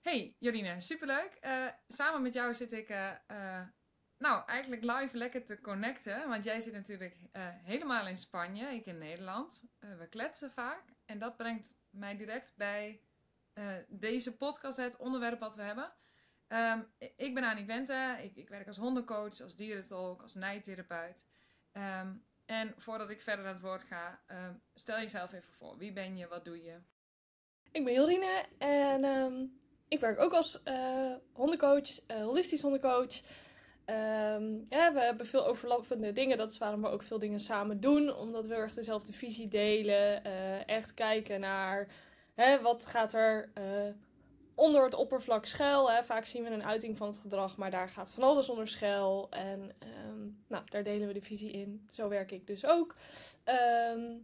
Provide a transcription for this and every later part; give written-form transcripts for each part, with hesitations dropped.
Hey Jorine, superleuk. Samen met jou zit ik eigenlijk live lekker te connecten. Want jij zit natuurlijk helemaal in Spanje, ik in Nederland. We kletsen vaak. En dat brengt mij direct bij deze podcast, het onderwerp wat we hebben. Ik ben Annie Wente. Ik werk als hondencoach, als dierentolk, als nijtherapeut. En voordat ik verder aan het woord ga, stel jezelf even voor. Wie ben je? Wat doe je? Ik ben Jorine en ik werk ook als hondencoach, holistisch hondencoach. Ja, we hebben veel overlappende dingen, dat is waarom we ook veel dingen samen doen. Omdat we heel erg dezelfde visie delen, echt kijken naar wat gaat er onder het oppervlak schuil. Hè. Vaak zien we een uiting van het gedrag, maar daar gaat van alles onder schuil. En nou, daar delen we de visie in. Zo werk ik dus ook. Ehm,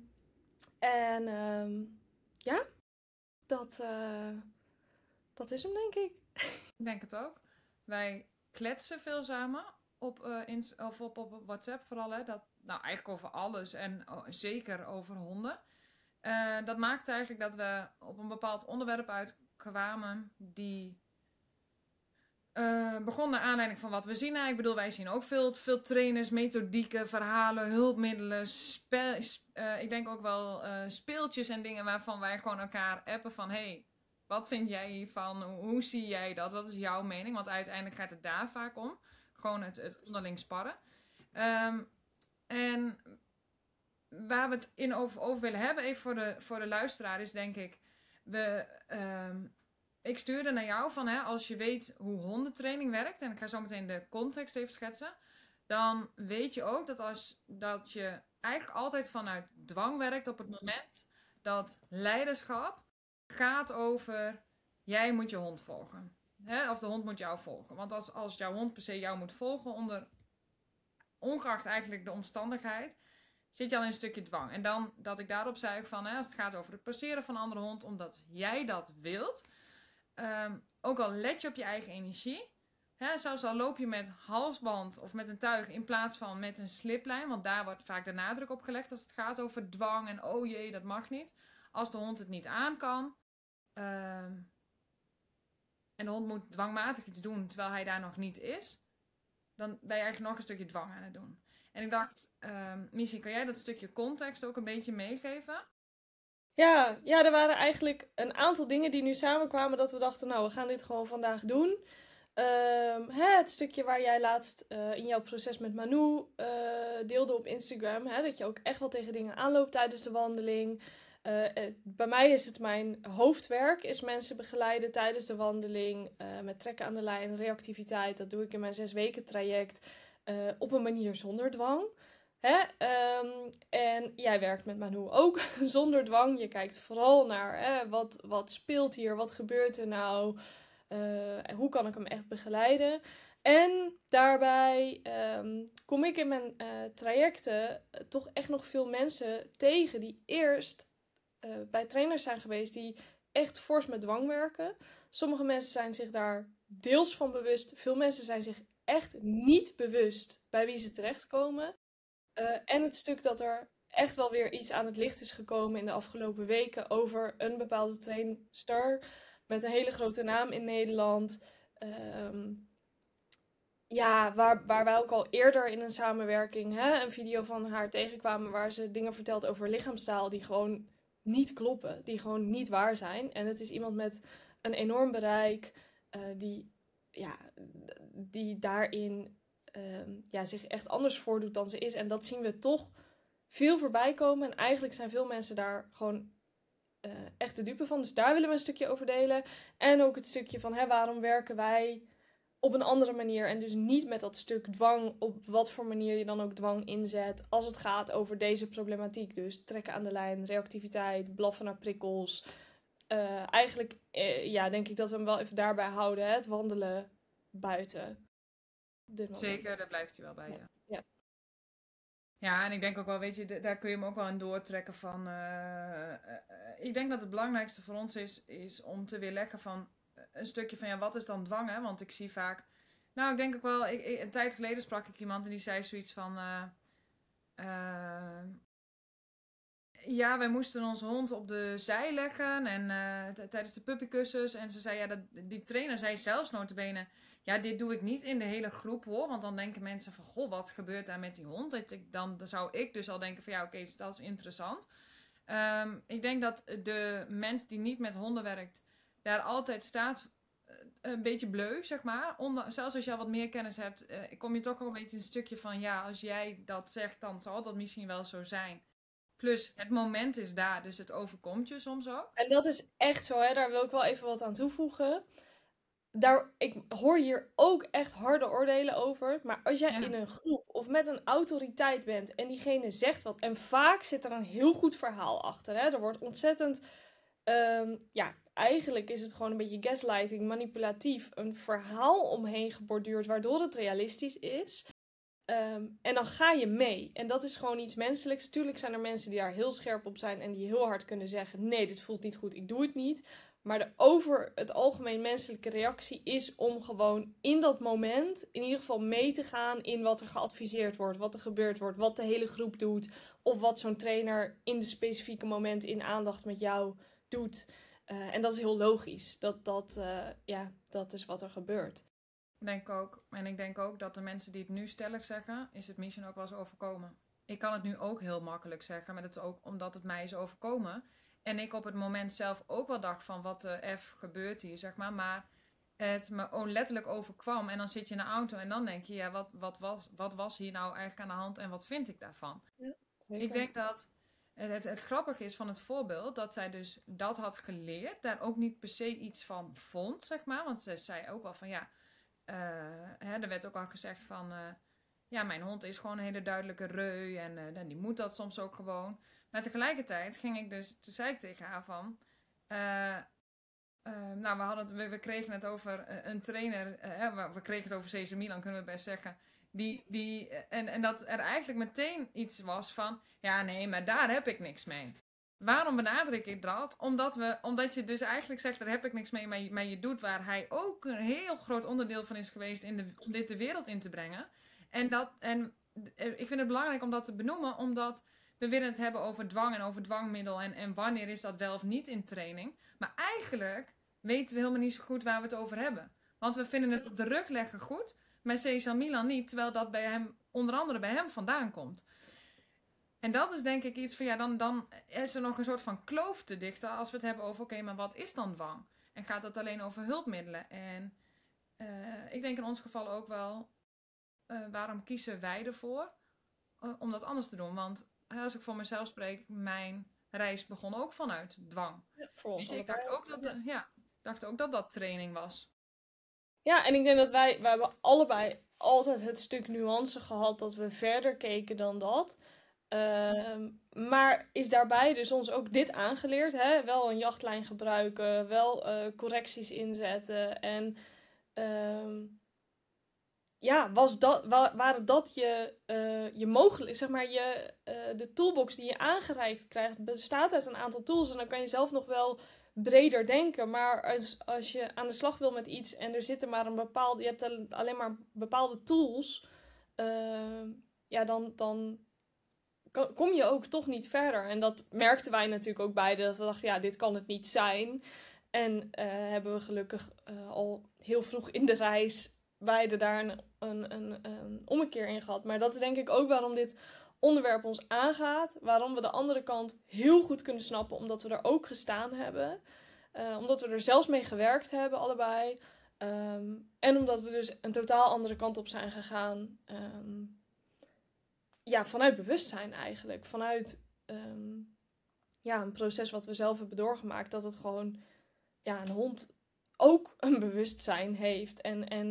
ja, dat, dat is hem, denk ik. Ik denk het ook. Wij kletsen veel samen op, op WhatsApp vooral. Hè. Nou, eigenlijk over alles en zeker over honden. Dat maakte eigenlijk dat we op een bepaald onderwerp uitkwamen die begon naar aanleiding van wat we zien. Ik bedoel, wij zien ook veel trainers, methodieken, verhalen, hulpmiddelen, ik denk ook wel speeltjes en dingen waarvan wij gewoon elkaar appen van hey, wat vind jij hiervan? Hoe zie jij dat? Wat is jouw mening? Want uiteindelijk gaat het daar vaak om. Gewoon het onderling sparren. Ehm, en waar we het over willen hebben, even voor de luisteraar, is denk ik... We, ik stuurde naar jou van, als je weet hoe hondentraining werkt... en ik ga zo meteen de context even schetsen... dan weet je ook dat je eigenlijk altijd vanuit dwang werkt op het moment... dat leiderschap gaat over... jij moet je hond volgen. Of de hond moet jou volgen. Want als jouw hond per se jou moet volgen... ongeacht eigenlijk de omstandigheid... zit je al in een stukje dwang. En dan dat ik daarop zei van, als het gaat over het passeren van een andere hond, omdat jij dat wilt, ook al let je op je eigen energie, zelfs al loop je met halsband of met een tuig in plaats van met een sliplijn, want daar wordt vaak de nadruk op gelegd als het gaat over dwang en oh jee, dat mag niet. Als de hond het niet aan kan, en de hond moet dwangmatig iets doen terwijl hij daar nog niet is, dan ben je eigenlijk nog een stukje dwang aan het doen. En ik dacht, Missie, kan jij dat stukje context ook een beetje meegeven? Ja, er waren eigenlijk een aantal dingen die nu samenkwamen dat we dachten, nou, we gaan dit gewoon vandaag doen. Het stukje waar jij laatst in jouw proces met Manu deelde op Instagram, dat je ook echt wel tegen dingen aanloopt tijdens de wandeling. Bij mij is het mijn hoofdwerk, is mensen begeleiden tijdens de wandeling met trekken aan de lijn, reactiviteit. Dat doe ik in mijn 6 weken traject op een manier zonder dwang. En jij werkt met Manu ook zonder dwang. Je kijkt vooral naar wat speelt hier, wat gebeurt er nou, hoe kan ik hem echt begeleiden. En daarbij kom ik in mijn trajecten toch echt nog veel mensen tegen die eerst bij trainers zijn geweest die echt fors met dwang werken. Sommige mensen zijn zich daar deels van bewust. Veel mensen zijn zich echt niet bewust bij wie ze terechtkomen. En het stuk dat er echt wel weer iets aan het licht is gekomen in de afgelopen weken over een bepaalde trainster met een hele grote naam in Nederland. Ehm, ja, waar wij ook al eerder in een samenwerking een video van haar tegenkwamen waar ze dingen vertelt over lichaamstaal die gewoon niet kloppen, die gewoon niet waar zijn. En het is iemand met een enorm bereik die, ja, die daarin zich echt anders voordoet dan ze is. En dat zien we toch veel voorbij komen. En eigenlijk zijn veel mensen daar gewoon echt de dupe van. Dus daar willen we een stukje over delen. En ook het stukje van waarom werken wij op een andere manier. En dus niet met dat stuk dwang, op wat voor manier je dan ook dwang inzet. Als het gaat over deze problematiek. Dus trekken aan de lijn, reactiviteit, blaffen naar prikkels. Eigenlijk denk ik dat we hem wel even daarbij houden. Het wandelen buiten. Op dit moment. Zeker, daar blijft hij wel bij, Ja. ja. Ja. Ja, en ik denk ook wel, weet je, daar kun je hem ook wel in doortrekken van... ik denk dat het belangrijkste voor ons is om te weerleggen van een stukje van, ja, wat is dan dwang, hè? Want ik zie vaak... Nou, ik denk ook wel, een tijd geleden sprak ik iemand en die zei zoiets van... Ja, wij moesten onze hond op de zij leggen en tijdens de puppykussens. En ze zei, ja, die trainer zei zelfs notabene, ja, dit doe ik niet in de hele groep hoor. Want dan denken mensen van, goh, wat gebeurt daar met die hond? Dan zou ik dus al denken van, ja, oké, dat is interessant. Ik denk dat de mens die niet met honden werkt, daar altijd staat een beetje bleu, zeg maar. Zelfs als je al wat meer kennis hebt, kom je toch wel een beetje een stukje van, ja, als jij dat zegt, dan zal dat misschien wel zo zijn. Plus, het moment is daar, dus het overkomt je soms ook. En dat is echt zo, hè? Daar wil ik wel even wat aan toevoegen. Ik hoor hier ook echt harde oordelen over. Maar als jij Ja, in een groep of met een autoriteit bent en diegene zegt wat. En vaak zit er een heel goed verhaal achter. Hè? Er wordt ontzettend. Ja, eigenlijk is het gewoon een beetje gaslighting, manipulatief. Een verhaal omheen geborduurd waardoor het realistisch is. En dan ga je mee. En dat is gewoon iets menselijks. Tuurlijk zijn er mensen die daar heel scherp op zijn en die heel hard kunnen zeggen: nee, dit voelt niet goed, ik doe het niet. Maar de over het algemeen menselijke reactie is om gewoon in dat moment in ieder geval mee te gaan in wat er geadviseerd wordt, wat er gebeurd wordt, wat de hele groep doet. Of wat zo'n trainer in de specifieke moment in aandacht met jou doet. En dat is heel logisch. Ja, dat is wat er gebeurt. denk ik ook. En ik denk ook dat de mensen die het nu stellig zeggen, is het misschien ook wel eens overkomen. Ik kan het nu ook heel makkelijk zeggen, maar dat is ook omdat het mij is overkomen. En ik op het moment zelf ook wel dacht van, wat de F gebeurt hier, zeg maar. Maar het me letterlijk overkwam. En dan zit je in de auto en dan denk je, ja, wat was hier nou eigenlijk aan de hand en wat vind ik daarvan? Ja, Ik zeker. denk dat het grappige is van het voorbeeld dat zij dus dat had geleerd, daar ook niet per se iets van vond, zeg maar. Want ze zei ook wel van ja, er werd ook al gezegd van ja, mijn hond is gewoon een hele duidelijke reu en die moet dat soms ook gewoon. Maar tegelijkertijd toen zei ik tegen haar van, eh, nou, we kregen het over een trainer. We kregen het over Cesar Milan, kunnen we best zeggen. En dat er eigenlijk meteen iets was van... Ja, nee, maar daar heb ik niks mee. Waarom benadruk ik dat? Omdat je dus eigenlijk zegt, daar heb ik niks mee. Maar je doet waar hij ook een heel groot onderdeel van is geweest... om dit de wereld in te brengen. Ik vind het belangrijk om dat te benoemen... omdat we willen het hebben over dwang en over dwangmiddel... en wanneer is dat wel of niet in training. Maar eigenlijk weten we helemaal niet zo goed waar we het over hebben. Want we vinden het op de rug leggen goed, maar Cesar Milan niet, terwijl dat bij hem, onder andere bij hem vandaan komt. En dat is denk ik iets van, ja, dan is er nog een soort van kloof te dichten als we het hebben over, oké, maar wat is dan dwang? En gaat het alleen over hulpmiddelen? En ik denk in ons geval ook wel, waarom kiezen wij ervoor om dat anders te doen? Want als ik voor mezelf spreek, mijn reis begon ook vanuit dwang. Ja, voor Weet ons je, ik allebei. dacht ook dat, dacht ook dat dat training was. Ja, en ik denk dat wij hebben allebei altijd het stuk nuance gehad dat we verder keken dan dat. Maar is daarbij dus ons ook dit aangeleerd, hè? Wel een jachtlijn gebruiken, wel correcties inzetten. En ehm, ja, waren dat je mogelijk, zeg maar, de toolbox die je aangereikt krijgt, bestaat uit een aantal tools. En dan kan je zelf nog wel breder denken. Maar als je aan de slag wil met iets en er zitten maar je hebt alleen maar bepaalde tools, ja, dan kom je ook toch niet verder. En dat merkten wij natuurlijk ook beide, dat we dachten, ja, dit kan het niet zijn. En hebben we gelukkig al heel vroeg in de reis beide daar een ommekeer in gehad. Maar dat is denk ik ook waarom dit onderwerp ons aangaat. Waarom we de andere kant heel goed kunnen snappen, omdat we er ook gestaan hebben. Omdat we er zelfs mee gewerkt hebben, allebei. En omdat we dus een totaal andere kant op zijn gegaan. Ja, vanuit bewustzijn eigenlijk. Vanuit ja, een proces wat we zelf hebben doorgemaakt. Dat het gewoon, ja, een hond ook een bewustzijn heeft.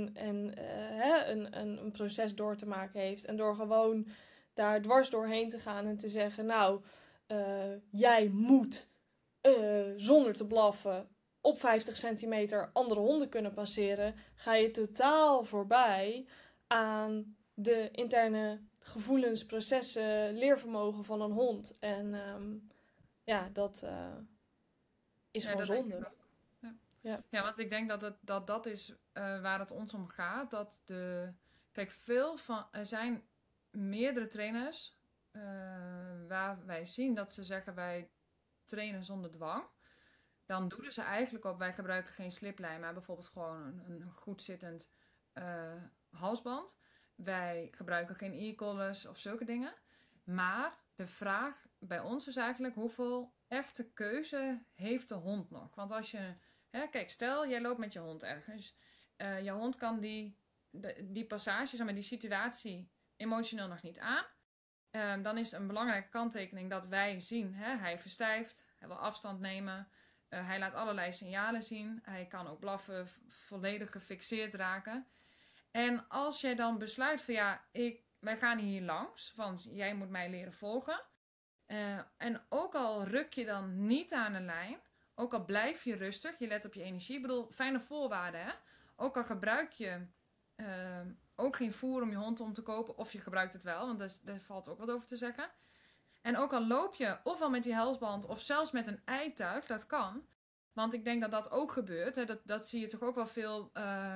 Een proces door te maken heeft. En door gewoon daar dwars doorheen te gaan en te zeggen, nou, jij moet zonder te blaffen op 50 centimeter andere honden kunnen passeren, ga je totaal voorbij aan de interne gevoelens, processen, leervermogen van een hond. En ja, dat is Ja, gewoon dat denk ik zonde. ook. Ja, Ja. ja, want ik denk dat is waar het ons om gaat. Kijk, er zijn meerdere trainers waar wij zien dat ze zeggen wij trainen zonder dwang, dan doelen ze eigenlijk op wij gebruiken geen sliplijn, maar bijvoorbeeld gewoon een goed zittend halsband. Wij gebruiken geen e-collars of zulke dingen. Maar de vraag bij ons is eigenlijk hoeveel echte keuze heeft de hond nog? Want als je, kijk, stel jij loopt met je hond ergens. Je hond kan die passage, zeg maar, die situatie emotioneel nog niet aan. Dan is een belangrijke kanttekening dat wij zien. Hij verstijft, hij wil afstand nemen. Hij laat allerlei signalen zien. Hij kan ook blaffen, volledig gefixeerd raken. En als jij dan besluit van wij gaan hier langs, want jij moet mij leren volgen. En ook al ruk je dan niet aan de lijn, ook al blijf je rustig, je let op je energie. Ik bedoel, fijne voorwaarden, hè? Ook al gebruik je ook geen voer om je hond om te kopen, of je gebruikt het wel, want daar valt ook wat over te zeggen. En ook al loop je ofwel met die halsband of zelfs met een eituig, dat kan. Want ik denk dat dat ook gebeurt. Hè? Dat zie je toch ook wel veel.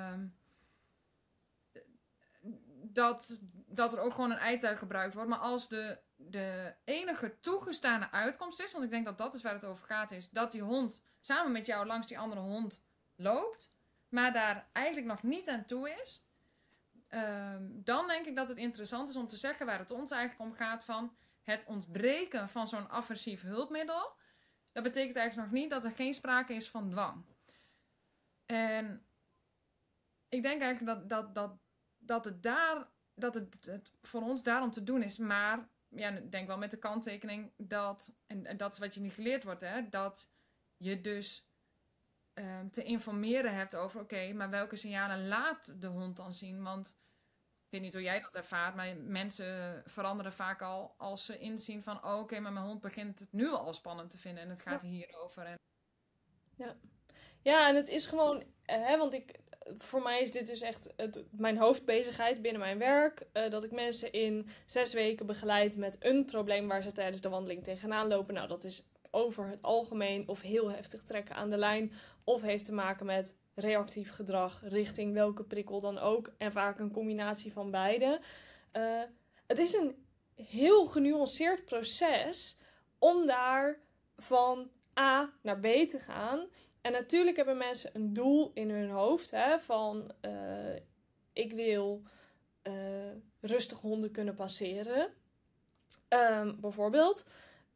Dat er ook gewoon een eituig gebruikt wordt. Maar als de enige toegestane uitkomst is, want ik denk dat dat is waar het over gaat, is dat die hond samen met jou langs die andere hond loopt, maar daar eigenlijk nog niet aan toe is, dan denk ik dat het interessant is om te zeggen waar het ons eigenlijk om gaat van het ontbreken van zo'n aversief hulpmiddel. Dat betekent eigenlijk nog niet dat er geen sprake is van dwang. En ik denk eigenlijk dat het voor ons daarom te doen is. Maar ik denk wel met de kanttekening dat, en dat is wat je niet geleerd wordt, hè, dat je dus te informeren hebt over oké, maar welke signalen laat de hond dan zien? Want ik weet niet hoe jij dat ervaart, maar mensen veranderen vaak al als ze inzien van oké, maar mijn hond begint het nu al spannend te vinden en het gaat hierover. Ja, en het is gewoon, want voor mij is dit dus echt mijn hoofdbezigheid binnen mijn werk. Dat ik mensen in 6 weken begeleid met een probleem waar ze tijdens de wandeling tegenaan lopen. Nou, dat is over het algemeen of heel heftig trekken aan de lijn, of heeft te maken met reactief gedrag richting welke prikkel dan ook. En vaak een combinatie van beide. Het is een heel genuanceerd proces om daar van A naar B te gaan. En natuurlijk hebben mensen een doel in hun hoofd, hè, van ik wil rustig honden kunnen passeren, bijvoorbeeld.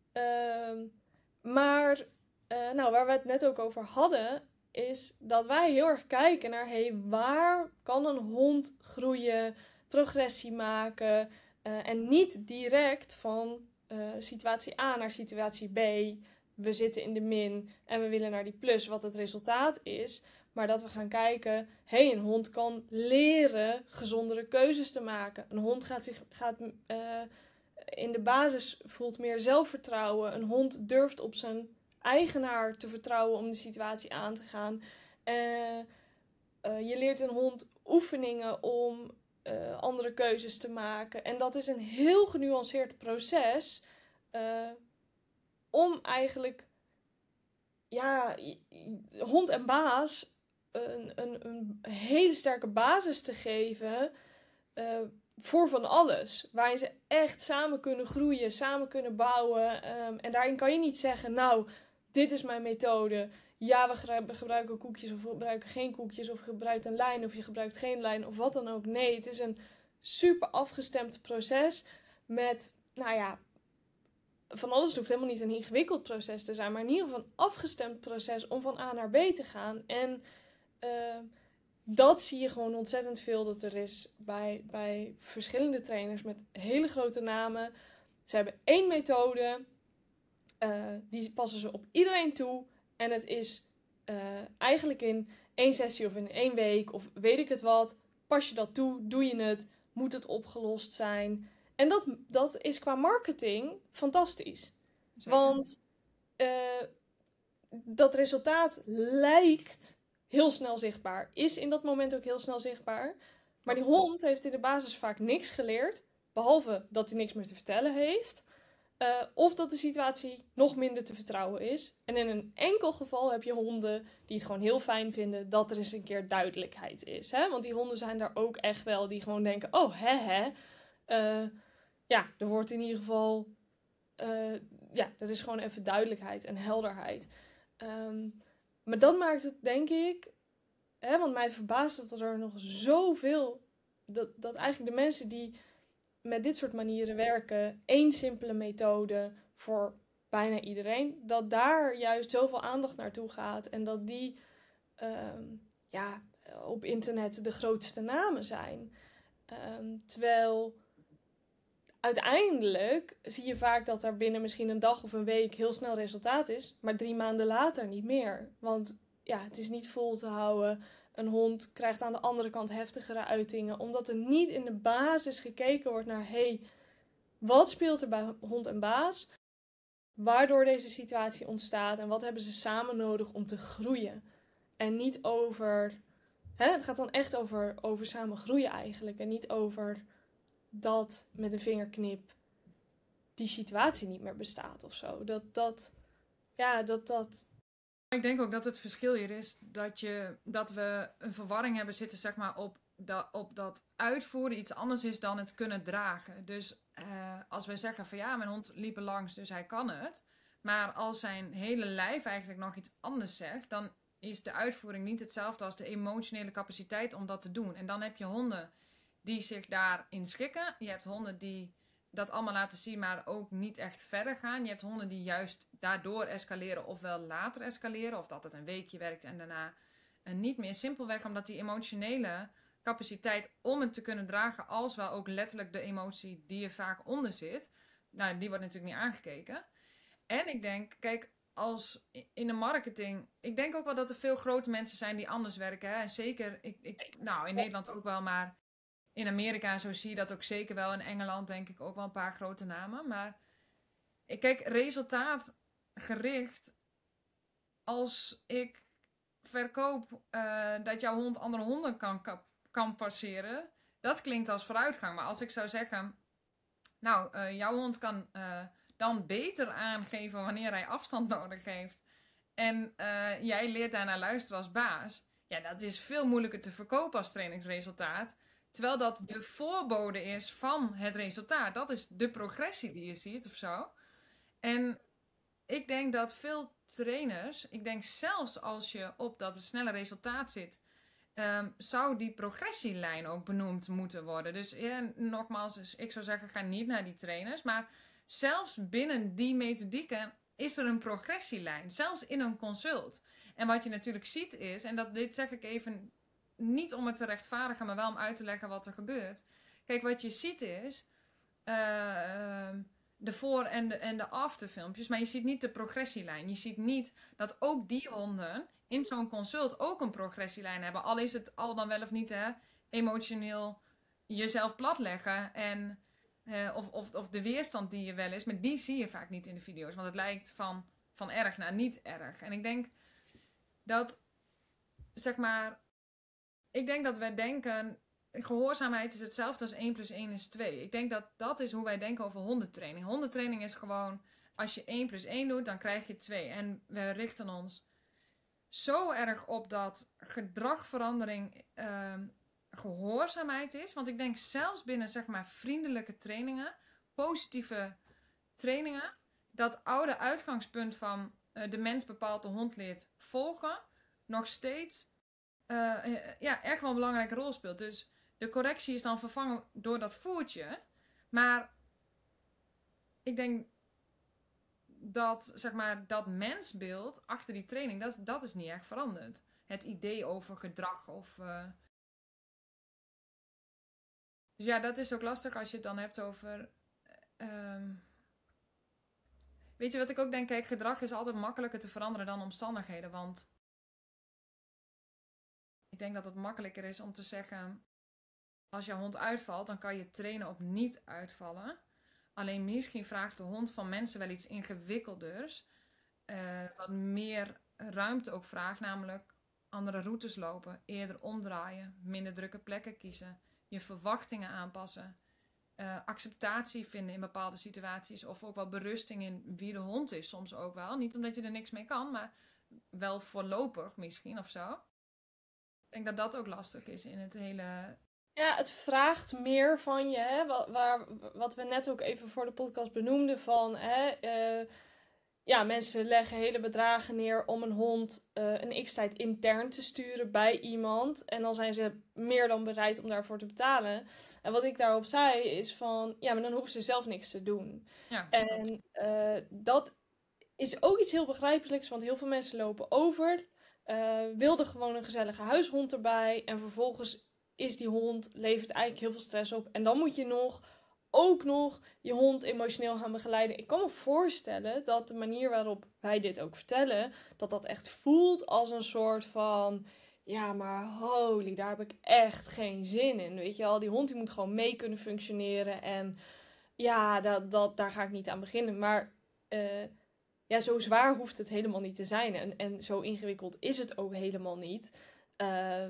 Maar waar we het net ook over hadden, is dat wij heel erg kijken naar waar kan een hond groeien, progressie maken en niet direct van situatie A naar situatie B. We zitten in de min en we willen naar die plus, wat het resultaat is. Maar dat we gaan kijken, een hond kan leren gezondere keuzes te maken. Een hond gaat in de basis voelt meer zelfvertrouwen. Een hond durft op zijn eigenaar te vertrouwen om de situatie aan te gaan. Je leert een hond oefeningen om andere keuzes te maken. En dat is een heel genuanceerd proces om eigenlijk hond en baas een hele sterke basis te geven voor van alles. Waarin ze echt samen kunnen groeien, samen kunnen bouwen. En daarin kan je niet zeggen, nou, dit is mijn methode. Ja, we gebruiken koekjes of we gebruiken geen koekjes. Of je gebruikt een lijn of je gebruikt geen lijn of wat dan ook. Nee, het is een super afgestemd proces met, van alles hoeft helemaal niet een ingewikkeld proces te zijn, maar in ieder geval een afgestemd proces om van A naar B te gaan. En dat zie je gewoon ontzettend veel dat er is bij verschillende trainers met hele grote namen. Ze hebben 1 methode, die passen ze op iedereen toe. En het is eigenlijk in 1 sessie of in 1 week of weet ik het wat, pas je dat toe, doe je het, moet het opgelost zijn. En dat is qua marketing fantastisch. Zeker. Want dat resultaat lijkt heel snel zichtbaar. Is in dat moment ook heel snel zichtbaar. Maar die hond heeft in de basis vaak niks geleerd. Behalve dat hij niks meer te vertellen heeft. Of dat de situatie nog minder te vertrouwen is. En in een enkel geval heb je honden die het gewoon heel fijn vinden dat er eens een keer duidelijkheid is. Hè? Want die honden zijn daar ook echt wel die gewoon denken, oh ja, er wordt in ieder geval, ja, dat is gewoon even duidelijkheid en helderheid. Maar dat maakt het, denk ik, hè, want mij verbaast dat er nog zoveel, dat eigenlijk de mensen die met dit soort manieren werken, één simpele methode voor bijna iedereen, dat daar juist zoveel aandacht naartoe gaat en dat die ja, op internet de grootste namen zijn. Terwijl uiteindelijk zie je vaak dat er binnen misschien een dag of een week heel snel resultaat is, maar 3 maanden later niet meer. Want ja, het is niet vol te houden. Een hond krijgt aan de andere kant heftigere uitingen, omdat er niet in de basis gekeken wordt naar, hey, wat speelt er bij hond en baas, waardoor deze situatie ontstaat en wat hebben ze samen nodig om te groeien. En niet over, hè, het gaat dan echt over samen groeien eigenlijk en niet over dat met een vingerknip die situatie niet meer bestaat of zo. Dat. Ik denk ook dat het verschil hier is dat we een verwarring hebben zitten, zeg maar, op dat uitvoeren iets anders is dan het kunnen dragen. Dus als we zeggen van ja, mijn hond liep er langs, dus hij kan het. Maar als zijn hele lijf eigenlijk nog iets anders zegt, dan is de uitvoering niet hetzelfde als de emotionele capaciteit om dat te doen. En dan heb je honden die zich daarin schikken. Je hebt honden die dat allemaal laten zien, maar ook niet echt verder gaan. Je hebt honden die juist daardoor escaleren of wel later escaleren. Of dat het een weekje werkt en daarna niet meer. Simpelweg omdat die emotionele capaciteit om het te kunnen dragen, als wel ook letterlijk de emotie die er vaak onder zit, nou, die wordt natuurlijk niet aangekeken. En ik denk, kijk, als in de marketing, ik denk ook wel dat er veel grote mensen zijn die anders werken. Hè? En zeker, nou, in Nederland ook wel, maar in Amerika en zo zie je dat ook zeker wel. In Engeland denk ik ook wel een paar grote namen. Maar kijk, resultaatgericht. Als ik verkoop dat jouw hond andere honden kan passeren. Dat klinkt als vooruitgang. Maar als ik zou zeggen, nou, jouw hond kan dan beter aangeven wanneer hij afstand nodig heeft. En jij leert daarnaar luisteren als baas. Ja, dat is veel moeilijker te verkopen als trainingsresultaat. Terwijl dat de voorbode is van het resultaat. Dat is de progressie die je ziet of zo. En ik denk dat veel trainers, ik denk zelfs als je op dat snelle resultaat zit, zou die progressielijn ook benoemd moeten worden. Dus nogmaals, dus ik zou zeggen, ga niet naar die trainers. Maar zelfs binnen die methodieken is er een progressielijn. Zelfs in een consult. En wat je natuurlijk ziet is, en dit zeg ik even niet om het te rechtvaardigen, maar wel om uit te leggen wat er gebeurt. Kijk, wat je ziet is de voor- en de afterfilmpjes, maar je ziet niet de progressielijn. Je ziet niet dat ook die honden in zo'n consult ook een progressielijn hebben. Al is het al dan wel of niet emotioneel jezelf platleggen en of de weerstand die je wel is, maar die zie je vaak niet in de video's. Want het lijkt van erg naar niet erg. En ik denk dat, zeg maar, wij denken, gehoorzaamheid is hetzelfde als 1 plus 1 is 2. Ik denk dat dat is hoe wij denken over hondentraining. Hondentraining is gewoon, als je 1 plus 1 doet, dan krijg je 2. En we richten ons zo erg op dat gedragverandering gehoorzaamheid is. Want ik denk zelfs binnen, zeg maar, vriendelijke trainingen, positieve trainingen, dat oude uitgangspunt van de mens bepaalt, de hond leert volgen, nog steeds echt wel een belangrijke rol speelt. Dus de correctie is dan vervangen door dat voertje. Maar ik denk dat, zeg maar, dat mensbeeld achter die training, dat is niet echt veranderd. Het idee over gedrag of... Dus ja, dat is ook lastig als je het dan hebt over... Weet je wat ik ook denk? Kijk, gedrag is altijd makkelijker te veranderen dan omstandigheden. Want ik denk dat het makkelijker is om te zeggen, als jouw hond uitvalt, dan kan je trainen op niet uitvallen. Alleen misschien vraagt de hond van mensen wel iets ingewikkelders. Wat meer ruimte ook vraagt, namelijk andere routes lopen, eerder omdraaien, minder drukke plekken kiezen, je verwachtingen aanpassen, acceptatie vinden in bepaalde situaties of ook wel berusting in wie de hond is soms ook wel. Niet omdat je er niks mee kan, maar wel voorlopig misschien of zo. Ik denk dat dat ook lastig is in het hele Ja, het vraagt meer van je, hè? Wat we net ook even voor de podcast benoemden van, hè, ja, mensen leggen hele bedragen neer om een hond een x-tijd intern te sturen bij iemand. En dan zijn ze meer dan bereid om daarvoor te betalen. En wat ik daarop zei is van, ja, maar dan hoeven ze zelf niks te doen. Ja, klopt. En dat is ook iets heel begrijpelijks, want heel veel mensen lopen over, wilden gewoon een gezellige huishond erbij. En vervolgens is die hond, levert eigenlijk heel veel stress op. En dan moet je ook nog je hond emotioneel gaan begeleiden. Ik kan me voorstellen dat de manier waarop wij dit ook vertellen, dat dat echt voelt als een soort van, ja, maar holy, daar heb ik echt geen zin in. Weet je wel, die hond die moet gewoon mee kunnen functioneren. En ja, daar ga ik niet aan beginnen. Maar ja, zo zwaar hoeft het helemaal niet te zijn. En zo ingewikkeld is het ook helemaal niet. Uh,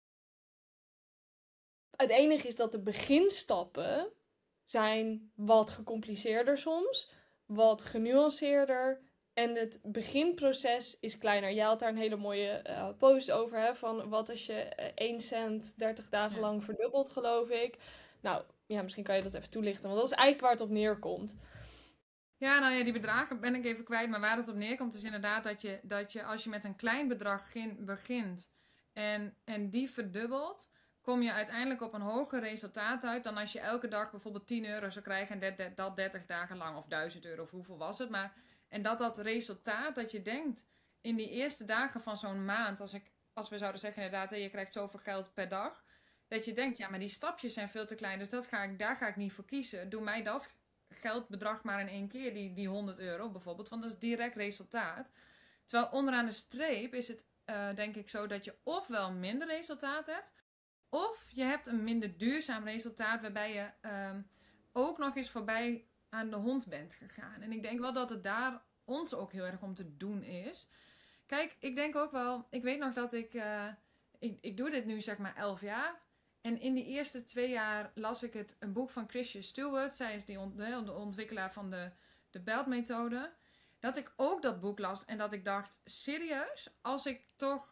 het enige is dat de beginstappen zijn wat gecompliceerder soms, wat genuanceerder. En het beginproces is kleiner. Jij had daar een hele mooie post over, hè, van wat als je 1 cent 30 dagen Ja. lang verdubbelt, geloof ik. Nou, ja, misschien kan je dat even toelichten, want dat is eigenlijk waar het op neerkomt. Ja, nou ja, die bedragen ben ik even kwijt. Maar waar het op neerkomt is inderdaad dat je als je met een klein bedrag begint en die verdubbelt, kom je uiteindelijk op een hoger resultaat uit dan als je elke dag bijvoorbeeld 10 euro zou krijgen en dat 30 dagen lang of 1000 euro of hoeveel was het. Maar, en dat resultaat dat je denkt in die eerste dagen van zo'n maand, als we zouden zeggen inderdaad, je krijgt zoveel geld per dag. Dat je denkt, ja, maar die stapjes zijn veel te klein, dus daar ga ik niet voor kiezen. Doe mij dat geldbedrag maar in één keer, die 100 euro bijvoorbeeld, want dat is direct resultaat. Terwijl onderaan de streep is het denk ik zo dat je ofwel minder resultaat hebt, of je hebt een minder duurzaam resultaat waarbij je ook nog eens voorbij aan de hond bent gegaan. En ik denk wel dat het daar ons ook heel erg om te doen is. Kijk, ik denk ook wel, ik weet nog dat ik doe dit nu zeg maar 11 jaar. En in die eerste 2 jaar las ik een boek van Christian Stewart. Zij is de ontwikkelaar van de BELT-methode. Dat ik ook dat boek las en dat ik dacht, serieus? Als ik toch...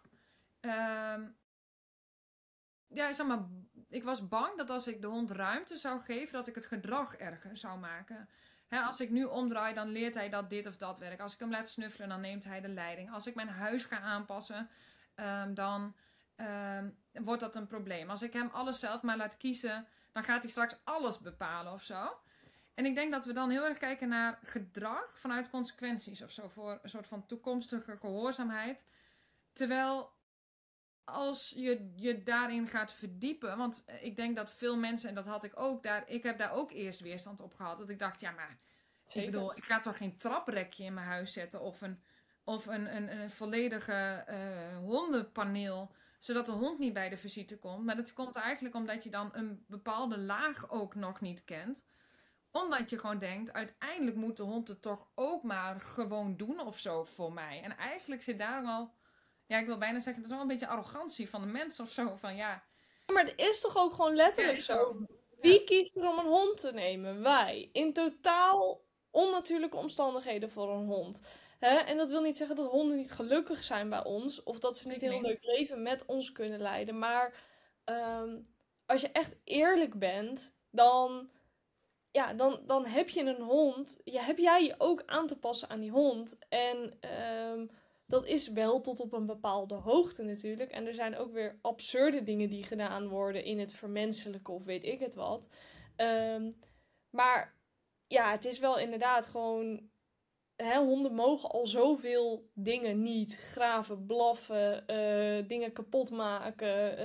ja, zeg maar, ik was bang dat als ik de hond ruimte zou geven, dat ik het gedrag erger zou maken. Als ik nu omdraai, dan leert hij dat dit of dat werkt. Als ik hem laat snuffelen, dan neemt hij de leiding. Als ik mijn huis ga aanpassen, dan wordt dat een probleem. Als ik hem alles zelf maar laat kiezen, dan gaat hij straks alles bepalen of zo. En ik denk dat we dan heel erg kijken naar gedrag vanuit consequenties of zo. Voor een soort van toekomstige gehoorzaamheid. Terwijl als je daarin gaat verdiepen, want ik denk dat veel mensen, en dat had ik ook, ik heb daar ook eerst weerstand op gehad. Dat ik dacht, ja, maar Zeker. ik bedoel, ik ga toch geen traprekje in mijn huis zetten of een volledige hondenpaneel, zodat de hond niet bij de visite komt. Maar dat komt eigenlijk omdat je dan een bepaalde laag ook nog niet kent. Omdat je gewoon denkt, uiteindelijk moet de hond het toch ook maar gewoon doen of zo voor mij. En eigenlijk zit daar al, ja, ik wil bijna zeggen, dat is wel een beetje arrogantie van de mens of zo. Van ja, Maar het is toch ook gewoon ja, letterlijk is zo. zo. Ja, Wie kiest er om een hond te nemen? Wij. In totaal onnatuurlijke omstandigheden voor een hond. Hè? En dat wil niet zeggen dat honden niet gelukkig zijn bij ons. Of dat ze niet zeker een heel niet. leuk leven met ons kunnen leiden. Maar als je echt eerlijk bent, dan, ja, dan heb je een hond. Heb jij je ook aan te passen aan die hond. En dat is wel tot op een bepaalde hoogte natuurlijk. En er zijn ook weer absurde dingen die gedaan worden in het vermenselijken of weet ik het wat. Maar ja, het is wel inderdaad gewoon. Hè, honden mogen al zoveel dingen niet. Graven, blaffen, dingen kapot maken.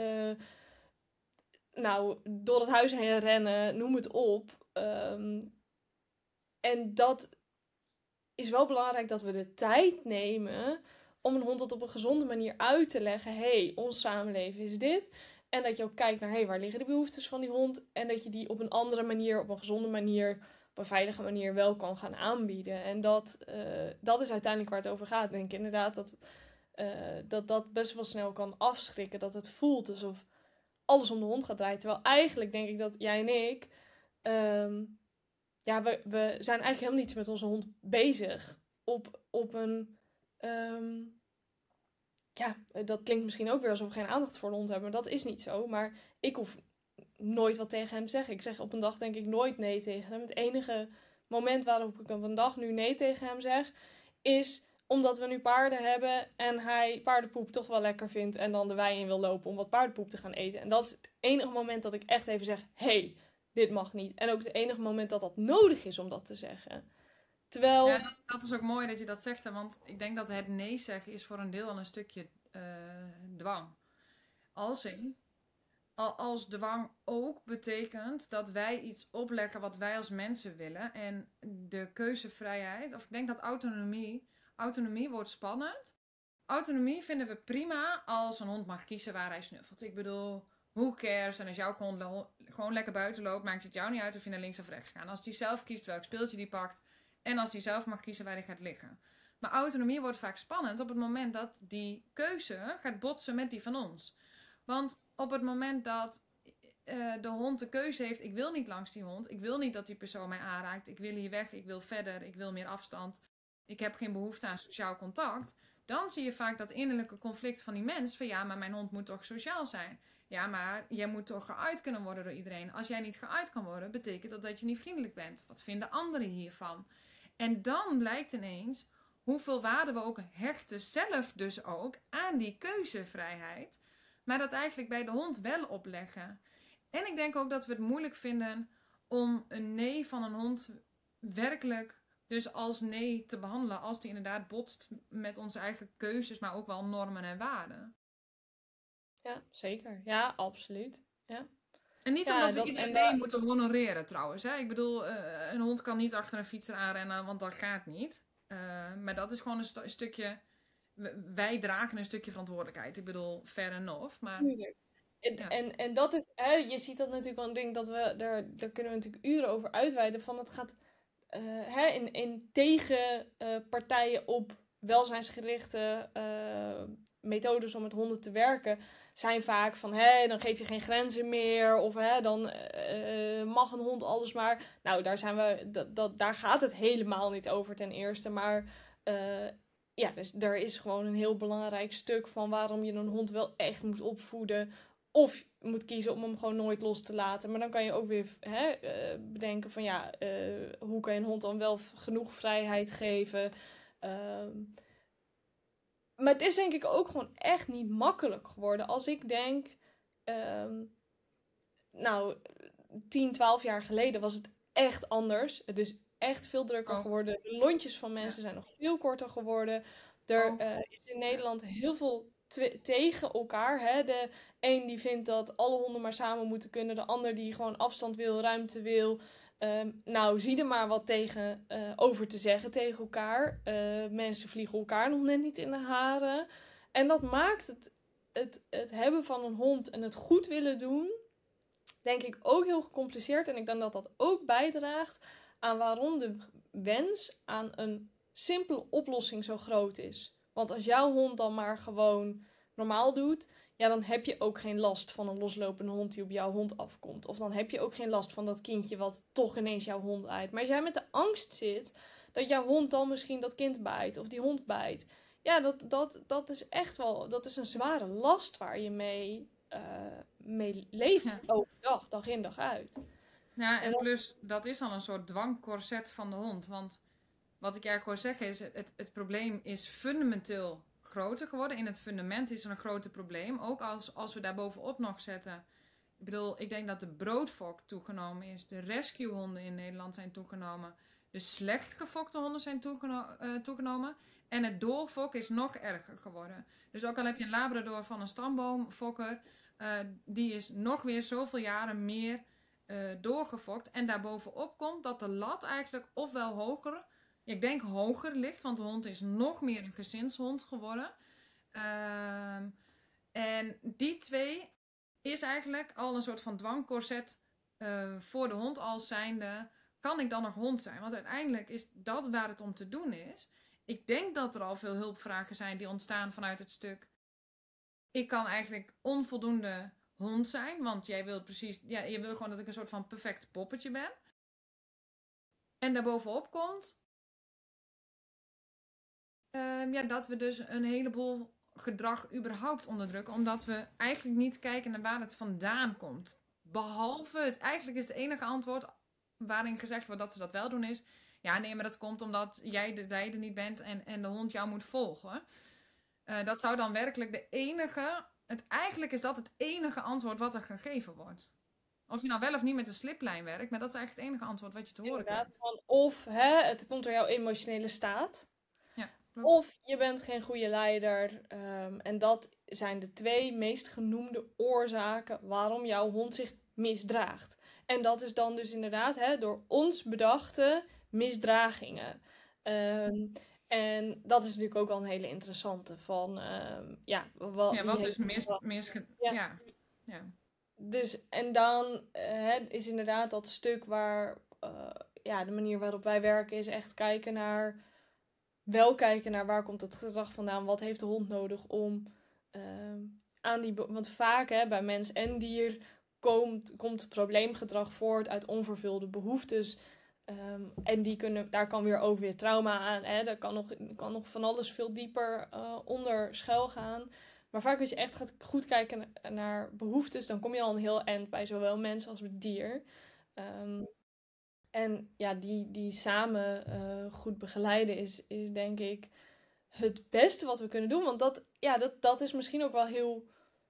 Nou, door het huis heen rennen, noem het op. En dat is wel belangrijk dat we de tijd nemen om een hond dat op een gezonde manier uit te leggen. Hey, ons samenleven is dit. En dat je ook kijkt naar, hey, waar liggen de behoeftes van die hond? En dat je die op een andere manier, op een gezonde manier, op een veilige manier wel kan gaan aanbieden. En dat is uiteindelijk waar het over gaat. Ik denk inderdaad dat best wel snel kan afschrikken. Dat het voelt alsof alles om de hond gaat draaien. Terwijl eigenlijk denk ik dat jij en ik... ja, we zijn eigenlijk helemaal niets met onze hond bezig. Op een... ja, dat klinkt misschien ook weer alsof we geen aandacht voor de hond hebben. Maar dat is niet zo. Maar ik hoef nooit wat tegen hem zeggen. Ik zeg op een dag denk ik nooit nee tegen hem. Het enige moment waarop ik op een dag nu nee tegen hem zeg, is omdat we nu paarden hebben en hij paardenpoep toch wel lekker vindt en dan de wei in wil lopen om wat paardenpoep te gaan eten. En dat is het enige moment dat ik echt even zeg, hey, dit mag niet. En ook het enige moment dat dat nodig is om dat te zeggen. Terwijl... Ja, dat is ook mooi dat je dat zegt, hè, want ik denk dat het nee zeggen is voor een deel al een stukje dwang. Als dwang ook betekent dat wij iets opleggen wat wij als mensen willen en de keuzevrijheid, of ik denk dat autonomie wordt spannend. Autonomie vinden we prima als een hond mag kiezen waar hij snuffelt. Ik bedoel, who cares? En als jouw hond gewoon lekker buiten loopt, maakt het jou niet uit of je naar links of rechts gaat. Als hij zelf kiest welk speeltje die pakt en als hij zelf mag kiezen waar hij gaat liggen. Maar autonomie wordt vaak spannend op het moment dat die keuze gaat botsen met die van ons. Want op het moment dat de hond de keuze heeft, ik wil niet langs die hond, ik wil niet dat die persoon mij aanraakt, ik wil hier weg, ik wil verder, ik wil meer afstand, ik heb geen behoefte aan sociaal contact, dan zie je vaak dat innerlijke conflict van die mens van ja, maar mijn hond moet toch sociaal zijn. Ja, maar jij moet toch geuit kunnen worden door iedereen. Als jij niet geuit kan worden, betekent dat je niet vriendelijk bent. Wat vinden anderen hiervan? En dan blijkt ineens hoeveel waarde we ook hechten zelf dus ook aan die keuzevrijheid, maar dat eigenlijk bij de hond wel opleggen. En ik denk ook dat we het moeilijk vinden om een nee van een hond werkelijk dus als nee te behandelen, als die inderdaad botst met onze eigen keuzes, maar ook wel normen en waarden. Ja, zeker. Ja, absoluut. Ja. En niet Ja, omdat we dat, iedereen en nee moeten honoreren trouwens. Hè? Ik bedoel, een hond kan niet achter een fietser aanrennen, want dat gaat niet. Maar dat is gewoon een stukje... Wij dragen een stukje verantwoordelijkheid. Ik bedoel, fair enough. Maar Tuurlijk. ja, En dat is, hè, je ziet dat natuurlijk wel een ding dat we, daar kunnen we natuurlijk uren over uitweiden. Van het gaat hè, in tegenpartijen op welzijnsgerichte methodes om met honden te werken, zijn vaak van hè, dan geef je geen grenzen meer. Of hè, dan mag een hond alles maar. Nou, daar zijn we, daar gaat het helemaal niet over ten eerste. Maar ja, dus er is gewoon een heel belangrijk stuk van waarom je een hond wel echt moet opvoeden. Of moet kiezen om hem gewoon nooit los te laten. Maar dan kan je ook weer bedenken van ja, hoe kan je een hond dan wel genoeg vrijheid geven? Ehm, maar het is denk ik ook gewoon echt niet makkelijk geworden. Als ik denk, ehm, nou, 10, 12 jaar geleden was het echt anders. Het is echt veel drukker ook. geworden. De lontjes van Ja, mensen zijn nog veel korter geworden. Er ook. is in Ja. Nederland heel veel tegen elkaar. Hè? De een die vindt dat alle honden maar samen moeten kunnen. De ander die gewoon afstand wil, ruimte wil. Nou, zie er maar wat tegen over te zeggen tegen elkaar. Mensen vliegen elkaar nog net niet in de haren. En dat maakt het hebben van een hond en het goed willen doen, denk ik ook heel gecompliceerd. En ik denk dat dat ook bijdraagt aan waarom de wens aan een simpele oplossing zo groot is. Want als jouw hond dan maar gewoon normaal doet, ja, dan heb je ook geen last van een loslopende hond die op jouw hond afkomt. Of dan heb je ook geen last van dat kindje wat toch ineens jouw hond bijt. Maar als jij met de angst zit dat jouw hond dan misschien dat kind bijt of die hond bijt, ja, dat is echt wel, dat is een zware last waar je mee leeft Ja. overdag, dag in dag uit. Ja, En en dat, plus, dat is dan een soort dwangcorset van de hond. Want wat ik eigenlijk wil zeggen is, het probleem is fundamenteel groter geworden. In het fundament is er een groter probleem. Ook als we daar bovenop nog zetten. Ik bedoel, ik denk dat de broodfok toegenomen is. De rescuehonden in Nederland zijn toegenomen. De slecht gefokte honden zijn toegenomen. En het doorfokken is nog erger geworden. Dus ook al heb je een labrador van een stamboomfokker, die is nog weer zoveel jaren meer doorgefokt. En daarbovenop komt dat de lat eigenlijk ofwel hoger, ik denk hoger ligt, want de hond is nog meer een gezinshond geworden. En die twee is eigenlijk al een soort van dwangcorset voor de hond als zijnde, kan ik dan nog hond zijn? Want uiteindelijk is dat waar het om te doen is. Ik denk dat er al veel hulpvragen zijn die ontstaan vanuit het stuk, ik kan eigenlijk onvoldoende hond zijn, want jij wilt precies, ja, je wil gewoon dat ik een soort van perfect poppetje ben. En daarbovenop komt ja, dat we dus een heleboel gedrag überhaupt onderdrukken, omdat we eigenlijk niet kijken naar waar het vandaan komt. Behalve, eigenlijk is het enige antwoord waarin gezegd wordt dat ze dat wel doen is... Ja, nee, maar dat komt omdat jij de leider niet bent en de hond jou moet volgen. Dat zou dan werkelijk de enige... Eigenlijk is dat het enige antwoord wat er gegeven wordt. Of je nou wel of niet met de sliplijn werkt, maar dat is eigenlijk het enige antwoord wat je te horen Inderdaad, krijgt. van of het komt door jouw emotionele staat, Ja, klopt. of je bent geen goede leider. En dat zijn de twee meest genoemde oorzaken waarom jouw hond zich misdraagt. En dat is dan dus inderdaad door ons bedachte misdragingen. En dat is natuurlijk ook wel een hele interessante van, Ja, wie wat heeft is ja. ja. Ja. Dus, en dan is inderdaad dat stuk waar, de manier waarop wij werken is echt kijken naar waar komt het gedrag vandaan, wat heeft de hond nodig om aan die, want vaak bij mens en dier komt probleemgedrag voort uit onvervulde behoeftes. En daar kan weer ook weer trauma aan. Daar kan nog van alles veel dieper onder schuil gaan. Maar vaak als je echt gaat goed kijken naar behoeftes, dan kom je al een heel eind bij zowel mens als dier. En ja, die samen goed begeleiden is denk ik het beste wat we kunnen doen. Want dat is misschien ook wel heel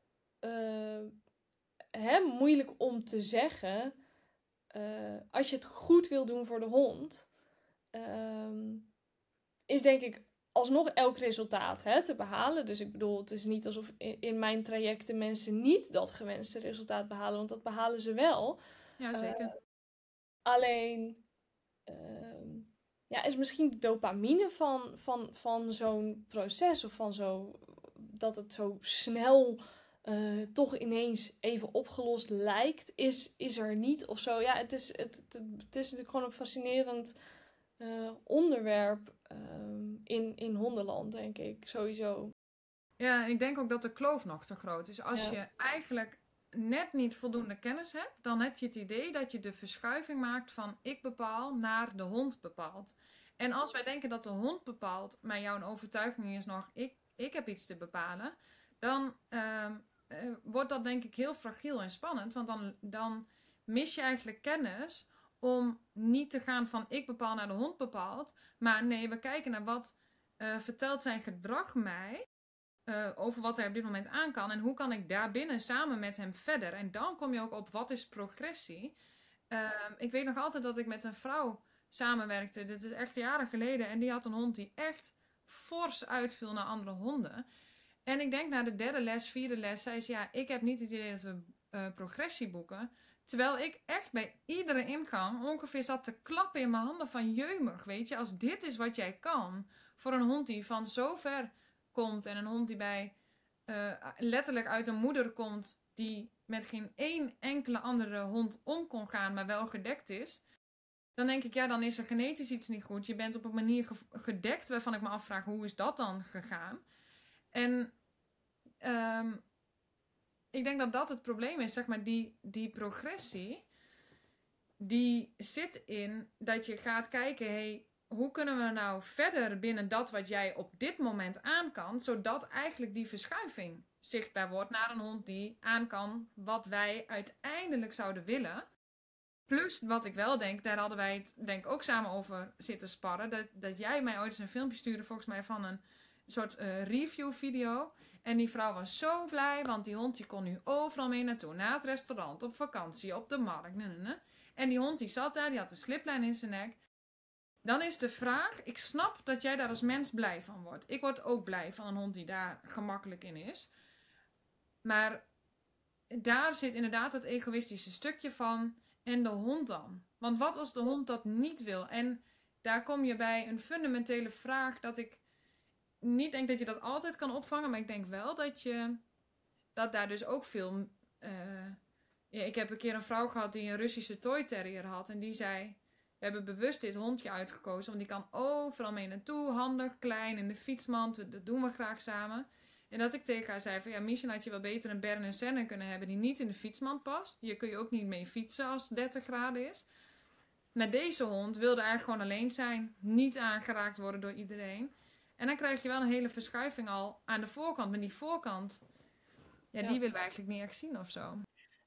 moeilijk om te zeggen. Als je het goed wil doen voor de hond, is denk ik alsnog elk resultaat te behalen. Dus ik bedoel, het is niet alsof in mijn trajecten mensen niet dat gewenste resultaat behalen, want dat behalen ze wel. Ja, zeker. Alleen is misschien de dopamine van zo'n proces of van dat het zo snel toch ineens even opgelost lijkt, is er niet of zo. Ja, het is natuurlijk gewoon een fascinerend onderwerp in hondenland, denk ik, sowieso. Ja, ik denk ook dat de kloof nog te groot is. Als je eigenlijk net niet voldoende kennis hebt, dan heb je het idee dat je de verschuiving maakt van ik bepaal naar de hond bepaalt. En als wij denken dat de hond bepaalt, maar jouw overtuiging is nog ik heb iets te bepalen, dan wordt dat denk ik heel fragiel en spannend. Want dan mis je eigenlijk kennis om niet te gaan van ik bepaal naar de hond bepaalt. Maar nee, we kijken naar wat vertelt zijn gedrag mij over wat er op dit moment aan kan. En hoe kan ik daarbinnen samen met hem verder. En dan kom je ook op wat is progressie. Ik weet nog altijd dat ik met een vrouw samenwerkte. Dit is echt jaren geleden. En die had een hond die echt fors uitviel naar andere honden. En ik denk na de derde les, vierde les, zei ze ja, ik heb niet het idee dat we progressie boeken. Terwijl ik echt bij iedere ingang ongeveer zat te klappen in mijn handen van jeumig, weet je. Als dit is wat jij kan voor een hond die van zo ver komt en een hond die bij letterlijk uit een moeder komt die met geen één enkele andere hond om kon gaan, maar wel gedekt is. Dan denk ik, ja, dan is er genetisch iets niet goed. Je bent op een manier gedekt waarvan ik me afvraag, hoe is dat dan gegaan? En ik denk dat dat het probleem is, zeg maar, die progressie, die zit in dat je gaat kijken, hey, hoe kunnen we nou verder binnen dat wat jij op dit moment aan kan, zodat eigenlijk die verschuiving zichtbaar wordt naar een hond die aan kan wat wij uiteindelijk zouden willen. Plus, wat ik wel denk, daar hadden wij het denk ik ook samen over zitten sparren, dat jij mij ooit eens een filmpje stuurde, volgens mij van een soort review video. En die vrouw was zo blij, want die hond die kon nu overal mee naartoe. Naar het restaurant, op vakantie, op de markt. En die hond die zat daar, die had een sliplijn in zijn nek. Dan is de vraag, ik snap dat jij daar als mens blij van wordt. Ik word ook blij van een hond die daar gemakkelijk in is. Maar daar zit inderdaad het egoïstische stukje van. En de hond dan? Want wat als de hond dat niet wil? En daar kom je bij een fundamentele vraag dat ik niet denk dat je dat altijd kan opvangen. Maar ik denk wel dat daar dus ook veel... ik heb een keer een vrouw gehad die een Russische toy terrier had. En die zei, we hebben bewust dit hondje uitgekozen. Want die kan overal mee naartoe. Handig, klein, in de fietsmand. Dat doen we graag samen. En dat ik tegen haar zei van, ja, misschien had je wel beter een Bern en Sennen kunnen hebben die niet in de fietsmand past. Hier kun je ook niet mee fietsen als het 30 graden is. Met deze hond wilde eigenlijk gewoon alleen zijn. Niet aangeraakt worden door iedereen. En dan krijg je wel een hele verschuiving al aan de voorkant. Maar die voorkant, die willen we eigenlijk niet echt zien of zo.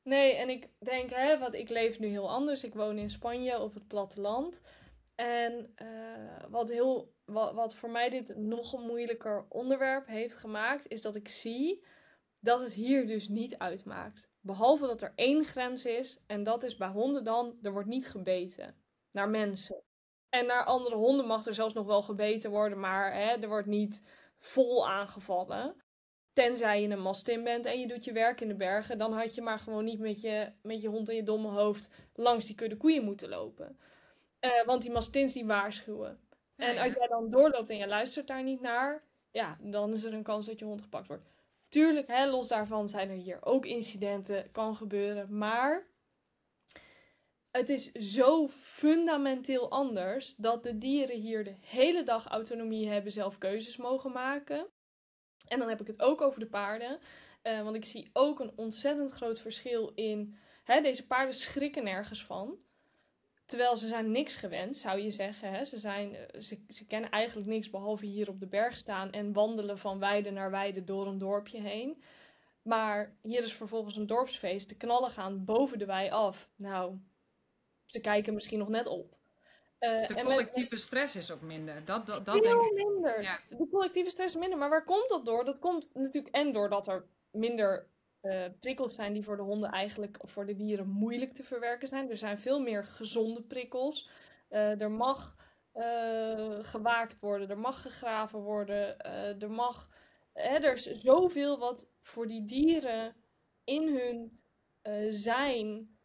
Nee, en ik denk, wat ik leef nu heel anders. Ik woon in Spanje op het platteland. En wat voor mij dit nog een moeilijker onderwerp heeft gemaakt, is dat ik zie dat het hier dus niet uitmaakt. Behalve dat er één grens is, en dat is bij honden dan, er wordt niet gebeten naar mensen. En naar andere honden mag er zelfs nog wel gebeten worden, maar er wordt niet vol aangevallen. Tenzij je een mastin bent en je doet je werk in de bergen, dan had je maar gewoon niet met je hond en je domme hoofd langs die kudde koeien moeten lopen. Want die mastins die waarschuwen. Ja, En als ja. jij dan doorloopt en je luistert daar niet naar, ja, dan is er een kans dat je hond gepakt wordt. Tuurlijk, los daarvan zijn er hier ook incidenten, kan gebeuren, maar het is zo fundamenteel anders dat de dieren hier de hele dag autonomie hebben, zelf keuzes mogen maken. En dan heb ik het ook over de paarden. Want ik zie ook een ontzettend groot verschil in. Deze paarden schrikken nergens van. Terwijl ze zijn niks gewend, zou je zeggen. Ze kennen eigenlijk niks behalve hier op de berg staan en wandelen van weide naar weide door een dorpje heen. Maar hier is vervolgens een dorpsfeest. De knallen gaan boven de wei af. Nou, ze kijken misschien nog net op. De En collectieve stress is ook minder. Dat denk veel ik. minder. Ja. De collectieve stress is minder. Maar waar komt dat door? Dat komt natuurlijk en doordat er minder prikkels zijn die voor de honden eigenlijk, of voor de dieren, moeilijk te verwerken zijn. Er zijn veel meer gezonde prikkels. Er mag gewaakt worden, er mag gegraven worden, er is zoveel wat voor die dieren in hun zijn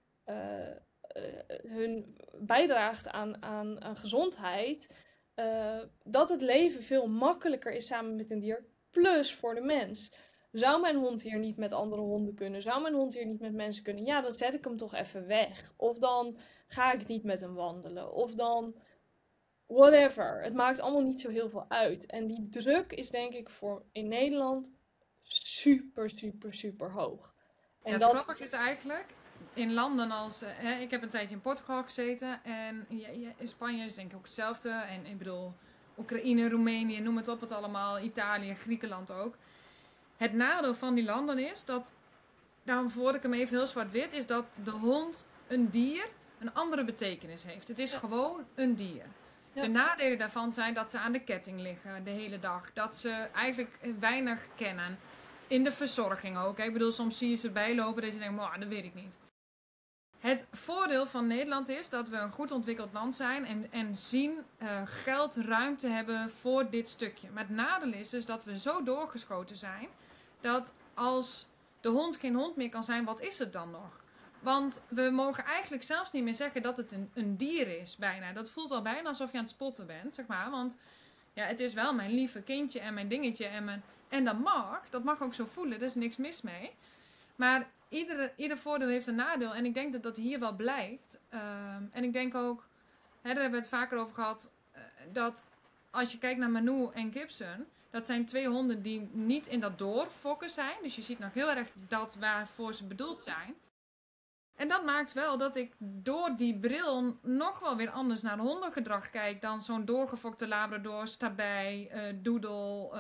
hun bijdraagt aan gezondheid, dat het leven veel makkelijker is samen met een dier, plus voor de mens. Zou mijn hond hier niet met andere honden kunnen? Zou mijn hond hier niet met mensen kunnen? Ja, dan zet ik hem toch even weg. Of dan ga ik niet met hem wandelen. Of dan whatever. Het maakt allemaal niet zo heel veel uit. En die druk is denk ik voor in Nederland super, super, super hoog. Ja, En het dat, grappige is eigenlijk, in landen als... ik heb een tijdje in Portugal gezeten. En in Spanje is denk ik ook hetzelfde. En ik bedoel, Oekraïne, Roemenië, noem het op het allemaal. Italië, Griekenland ook. Het nadeel van die landen is dat... Daarom voordat ik hem even heel zwart-wit, is dat de hond, een dier, een andere betekenis heeft. Het is gewoon een dier. Ja. De nadelen daarvan zijn dat ze aan de ketting liggen de hele dag. Dat ze eigenlijk weinig kennen. In de verzorging ook. Ik bedoel, soms zie je ze bijlopen dat je denkt, dat weet ik niet. Het voordeel van Nederland is dat we een goed ontwikkeld land zijn en zien geld, ruimte hebben voor dit stukje. Maar het nadeel is dus dat we zo doorgeschoten zijn dat als de hond geen hond meer kan zijn, wat is het dan nog? Want we mogen eigenlijk zelfs niet meer zeggen dat het een dier is, bijna. Dat voelt al bijna alsof je aan het spotten bent, zeg maar. Want ja, het is wel mijn lieve kindje en mijn dingetje en dat mag ook zo voelen, er is niks mis mee. Maar ieder voordeel heeft een nadeel en ik denk dat dat hier wel blijkt. En ik denk ook, daar hebben we het vaker over gehad, dat als je kijkt naar Manu en Gibson, dat zijn twee honden die niet in dat doorfokken zijn. Dus je ziet nog heel erg dat waarvoor ze bedoeld zijn. En dat maakt wel dat ik door die bril nog wel weer anders naar hondengedrag kijk dan zo'n doorgefokte Labrador, Stabij, Doodle.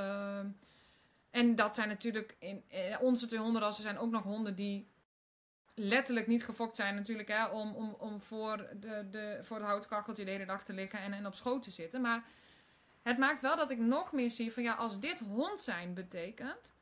En dat zijn natuurlijk, onze twee hondenrassen zijn ook nog honden die letterlijk niet gefokt zijn natuurlijk, om voor het houtkacheltje de hele dag te liggen en op schoot te zitten. Maar het maakt wel dat ik nog meer zie van als dit hond zijn betekent,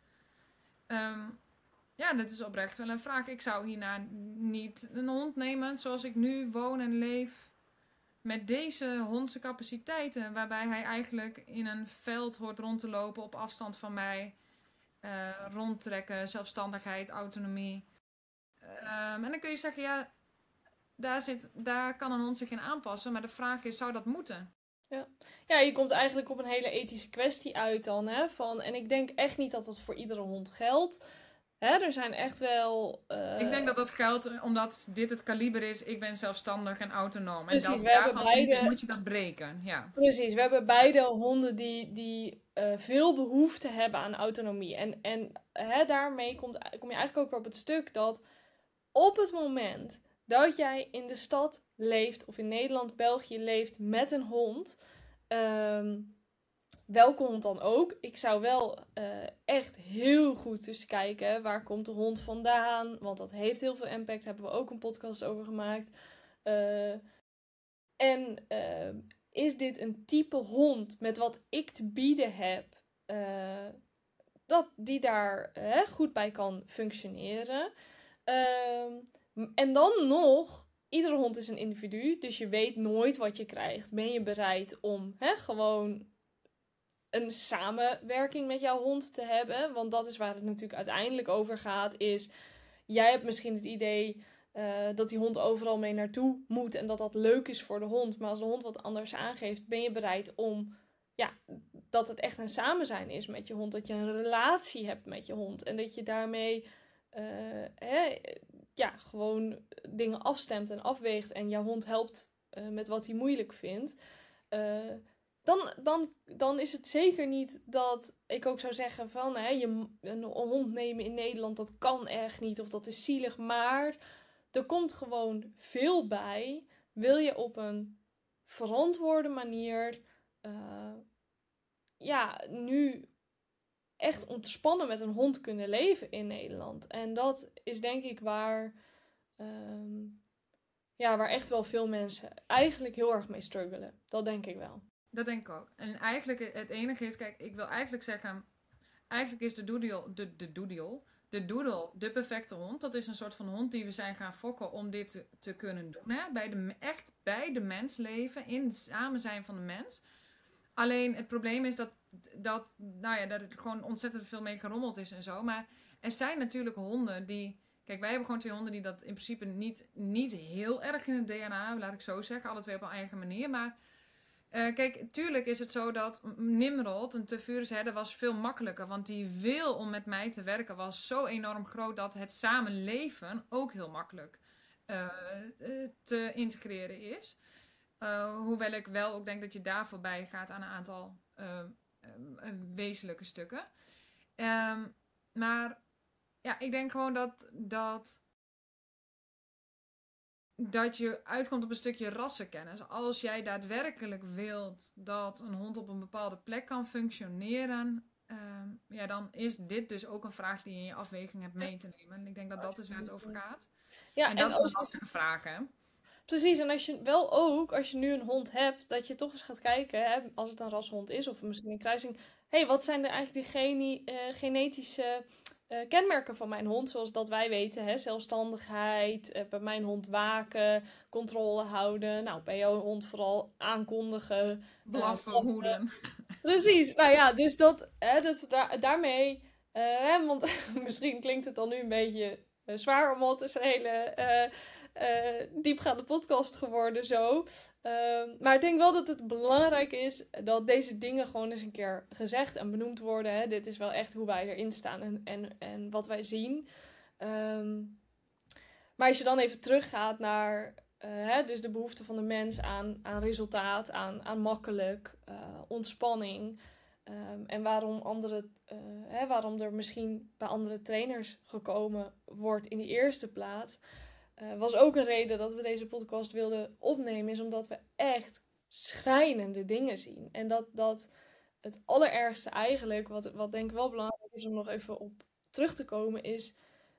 dat is oprecht wel een vraag. Ik zou hierna niet een hond nemen zoals ik nu woon en leef met deze hondse capaciteiten, waarbij hij eigenlijk in een veld hoort rond te lopen op afstand van mij, rondtrekken, zelfstandigheid, autonomie. En dan kun je zeggen, daar kan een hond zich in aanpassen, maar de vraag is, zou dat moeten? Ja, je komt eigenlijk op een hele ethische kwestie uit dan, en ik denk echt niet dat dat voor iedere hond geldt. Er zijn echt wel... Ik denk dat dat geldt omdat dit het kaliber is. Ik ben zelfstandig en autonoom. Precies, en we hebben daarvan vind ik, beide... moet je dat breken. Ja. Precies, we hebben beide honden die veel behoefte hebben aan autonomie. En daarmee kom je eigenlijk ook weer op het stuk dat op het moment dat jij in de stad leeft, of in Nederland, België leeft met een hond, welke hond dan ook. Ik zou wel echt heel goed dus kijken, waar komt de hond vandaan? Want dat heeft heel veel impact. Daar hebben we ook een podcast over gemaakt. En is dit een type hond met wat ik te bieden heb, dat die daar goed bij kan functioneren? En dan nog, iedere hond is een individu, dus je weet nooit wat je krijgt. Ben je bereid om gewoon een samenwerking met jouw hond te hebben? Want dat is waar het natuurlijk uiteindelijk over gaat, is jij hebt misschien het idee dat die hond overal mee naartoe moet en dat dat leuk is voor de hond. Maar als de hond wat anders aangeeft, ben je bereid om, ja, dat het echt een samen zijn is met je hond. Dat je een relatie hebt met je hond. En dat je daarmee gewoon dingen afstemt en afweegt. En jouw hond helpt met wat hij moeilijk vindt. Dan is het zeker niet dat ik ook zou zeggen van een hond nemen in Nederland, dat kan echt niet. Of dat is zielig. Maar er komt gewoon veel bij. Wil je op een verantwoorde manier nu echt ontspannen met een hond kunnen leven in Nederland. En dat is denk ik waar echt wel veel mensen eigenlijk heel erg mee struggelen. Dat denk ik wel. Dat denk ik ook. En eigenlijk het enige is, kijk, ik wil eigenlijk zeggen, eigenlijk is de doodle de perfecte hond. Dat is een soort van hond die we zijn gaan fokken om dit te kunnen doen. Hè? Bij de mens leven, in het samen zijn van de mens. Alleen het probleem is dat er gewoon ontzettend veel mee gerommeld is en zo. Maar er zijn natuurlijk honden die... Kijk, wij hebben gewoon 2 honden die dat in principe niet heel erg in het DNA hebben, laat ik zo zeggen. Alle 2 op een eigen manier, maar... kijk, tuurlijk is het zo dat Nimrod, een Tevurus herder, was veel makkelijker. Want die wil om met mij te werken was zo enorm groot dat het samenleven ook heel makkelijk te integreren is. Hoewel ik wel ook denk dat je daar voorbij gaat aan een aantal wezenlijke stukken. Maar ja, ik denk gewoon dat je uitkomt op een stukje rassenkennis. Als jij daadwerkelijk wilt dat een hond op een bepaalde plek kan functioneren, dan is dit dus ook een vraag die je in je afweging hebt mee te nemen. En ik denk dat dat is waar het over gaat. Ja, en dat is een lastige vraag, hè? Precies, en als je nu een hond hebt, dat je toch eens gaat kijken, hè, als het een rashond is of misschien een kruising. Wat zijn er eigenlijk die genetische kenmerken van mijn hond? Zoals dat wij weten, hè, zelfstandigheid, bij mijn hond waken, controle houden. Nou, bij jouw hond vooral aankondigen. Blaffen, hoeden. Precies, nou ja, dus daarmee, want misschien klinkt het dan nu een beetje zwaar, omdat het is een hele diepgaande podcast geworden zo. Maar ik denk wel dat het belangrijk is dat deze dingen gewoon eens een keer gezegd en benoemd worden. Hè. Dit is wel echt hoe wij erin staan en wat wij zien. Maar als je dan even teruggaat naar dus de behoefte van de mens aan resultaat, aan makkelijk, ontspanning. En waarom er misschien bij andere trainers gekomen wordt in de eerste plaats. Was ook een reden dat we deze podcast wilden opnemen. Is omdat we echt schrijnende dingen zien. En dat het allerergste eigenlijk, wat denk ik wel belangrijk is om nog even op terug te komen, is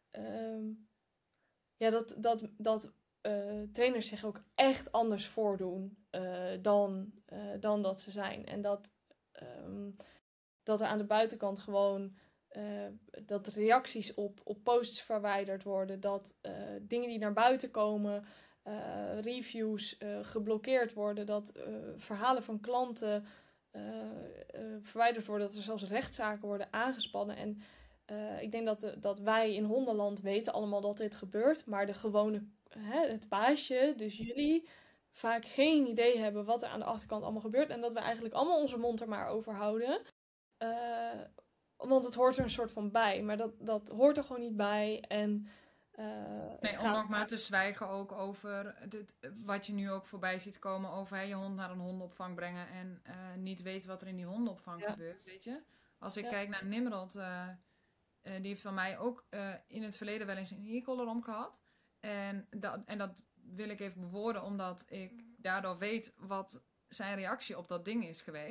dat trainers zich ook echt anders voordoen dan dat ze zijn. En dat er aan de buitenkant gewoon dat reacties op posts verwijderd worden, dat dingen die naar buiten komen, reviews geblokkeerd worden, dat verhalen van klanten verwijderd worden, dat er zelfs rechtszaken worden aangespannen. En ik denk dat wij in hondenland weten allemaal dat dit gebeurt, maar de gewone, het baasje, dus jullie, vaak geen idee hebben wat er aan de achterkant allemaal gebeurt en dat we eigenlijk allemaal onze mond er maar over houden. Want het hoort er een soort van bij, maar dat hoort er gewoon niet bij. En, om nog maar te zwijgen ook over wat je nu ook voorbij ziet komen over je hond naar een hondenopvang brengen en niet weten wat er in die hondenopvang gebeurt, weet je. Als ik kijk naar Nimrod, die heeft van mij ook in het verleden wel eens een e-collar om gehad. En dat wil ik even bewoorden, omdat ik daardoor weet wat zijn reactie op dat ding is geweest.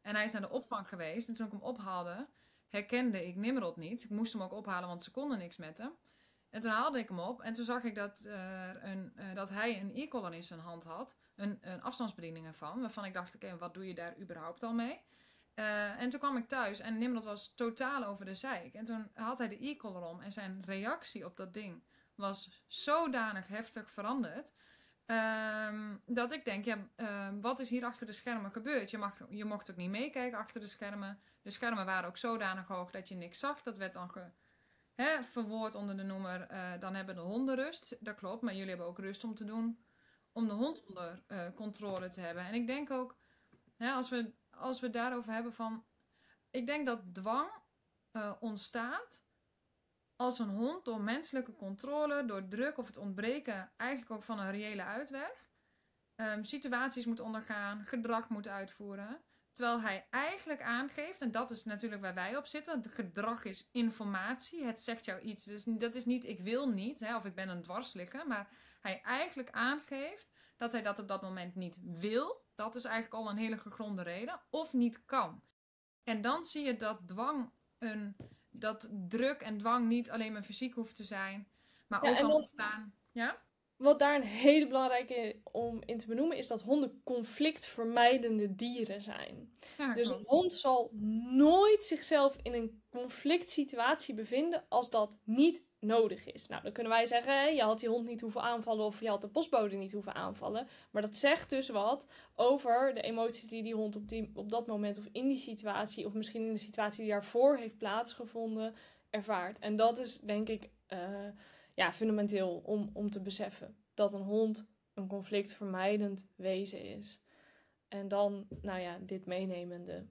En hij is naar de opvang geweest. En toen ik hem ophaalde, herkende ik Nimrod niet. Ik moest hem ook ophalen, want ze konden niks met hem. En toen haalde ik hem op. En toen zag ik dat hij een e-collar in zijn hand had. Een afstandsbediening ervan. Waarvan ik dacht, oké, wat doe je daar überhaupt al mee? En toen kwam ik thuis en Nimrod was totaal over de zeik. En toen had hij de e-collar om. En zijn reactie op dat ding was zodanig heftig veranderd. Dat ik denk, wat is hier achter de schermen gebeurd? Je mocht ook niet meekijken achter de schermen. De schermen waren ook zodanig hoog dat je niks zag. Dat werd dan verwoord onder de noemer, dan hebben de honden rust. Dat klopt, maar jullie hebben ook rust om te doen. Om de hond onder controle te hebben. En ik denk ook, als we het daarover hebben van... Ik denk dat dwang ontstaat als een hond door menselijke controle, door druk of het ontbreken eigenlijk ook van een reële uitweg, situaties moet ondergaan, gedrag moet uitvoeren. Terwijl hij eigenlijk aangeeft, en dat is natuurlijk waar wij op zitten, het gedrag is informatie, het zegt jou iets. Dus dat is niet ik wil niet, of ik ben een dwarsligger, maar hij eigenlijk aangeeft dat hij dat op dat moment niet wil. Dat is eigenlijk al een hele gegronde reden, of niet kan. En dan zie je dat druk en dwang niet alleen maar fysiek hoeft te zijn, maar ook kan ontstaan. Ja? Wat daar een hele belangrijke om in te benoemen is dat honden conflictvermijdende dieren zijn. Ja, dus klopt. een hond zal nooit zichzelf in een conflict situatie bevinden als dat niet nodig is. Nou, dan kunnen wij zeggen, je had die hond niet hoeven aanvallen of je had de postbode niet hoeven aanvallen. Maar dat zegt dus wat over de emoties die die hond op dat moment of in die situatie of misschien in de situatie die daarvoor heeft plaatsgevonden ervaart. En dat is denk ik fundamenteel om te beseffen dat een hond een conflictvermijdend wezen is. En dan, dit meenemende.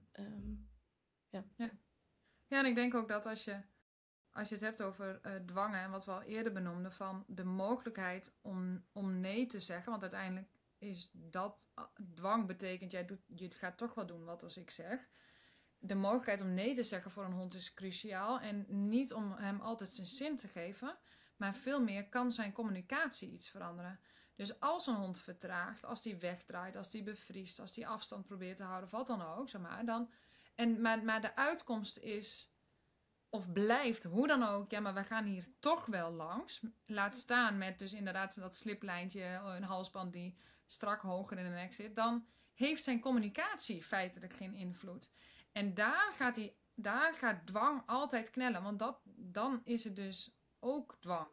Ja, en ik denk ook dat als je het hebt over dwangen en wat we al eerder benoemden, van de mogelijkheid om nee te zeggen, want uiteindelijk is dat dwang betekent, je gaat toch wel doen wat als ik zeg. De mogelijkheid om nee te zeggen voor een hond is cruciaal en niet om hem altijd zijn zin te geven, maar veel meer kan zijn communicatie iets veranderen. Dus als een hond vertraagt, als die wegdraait, als die bevriest, als die afstand probeert te houden, wat dan ook, zeg maar, maar de uitkomst is, of blijft, hoe dan ook, ja, maar we gaan hier toch wel langs. Laat staan met dus inderdaad dat sliplijntje, een halsband die strak hoger in de nek zit, dan heeft zijn communicatie feitelijk geen invloed. En daar gaat dwang altijd knellen, want dan is het dus ook dwang.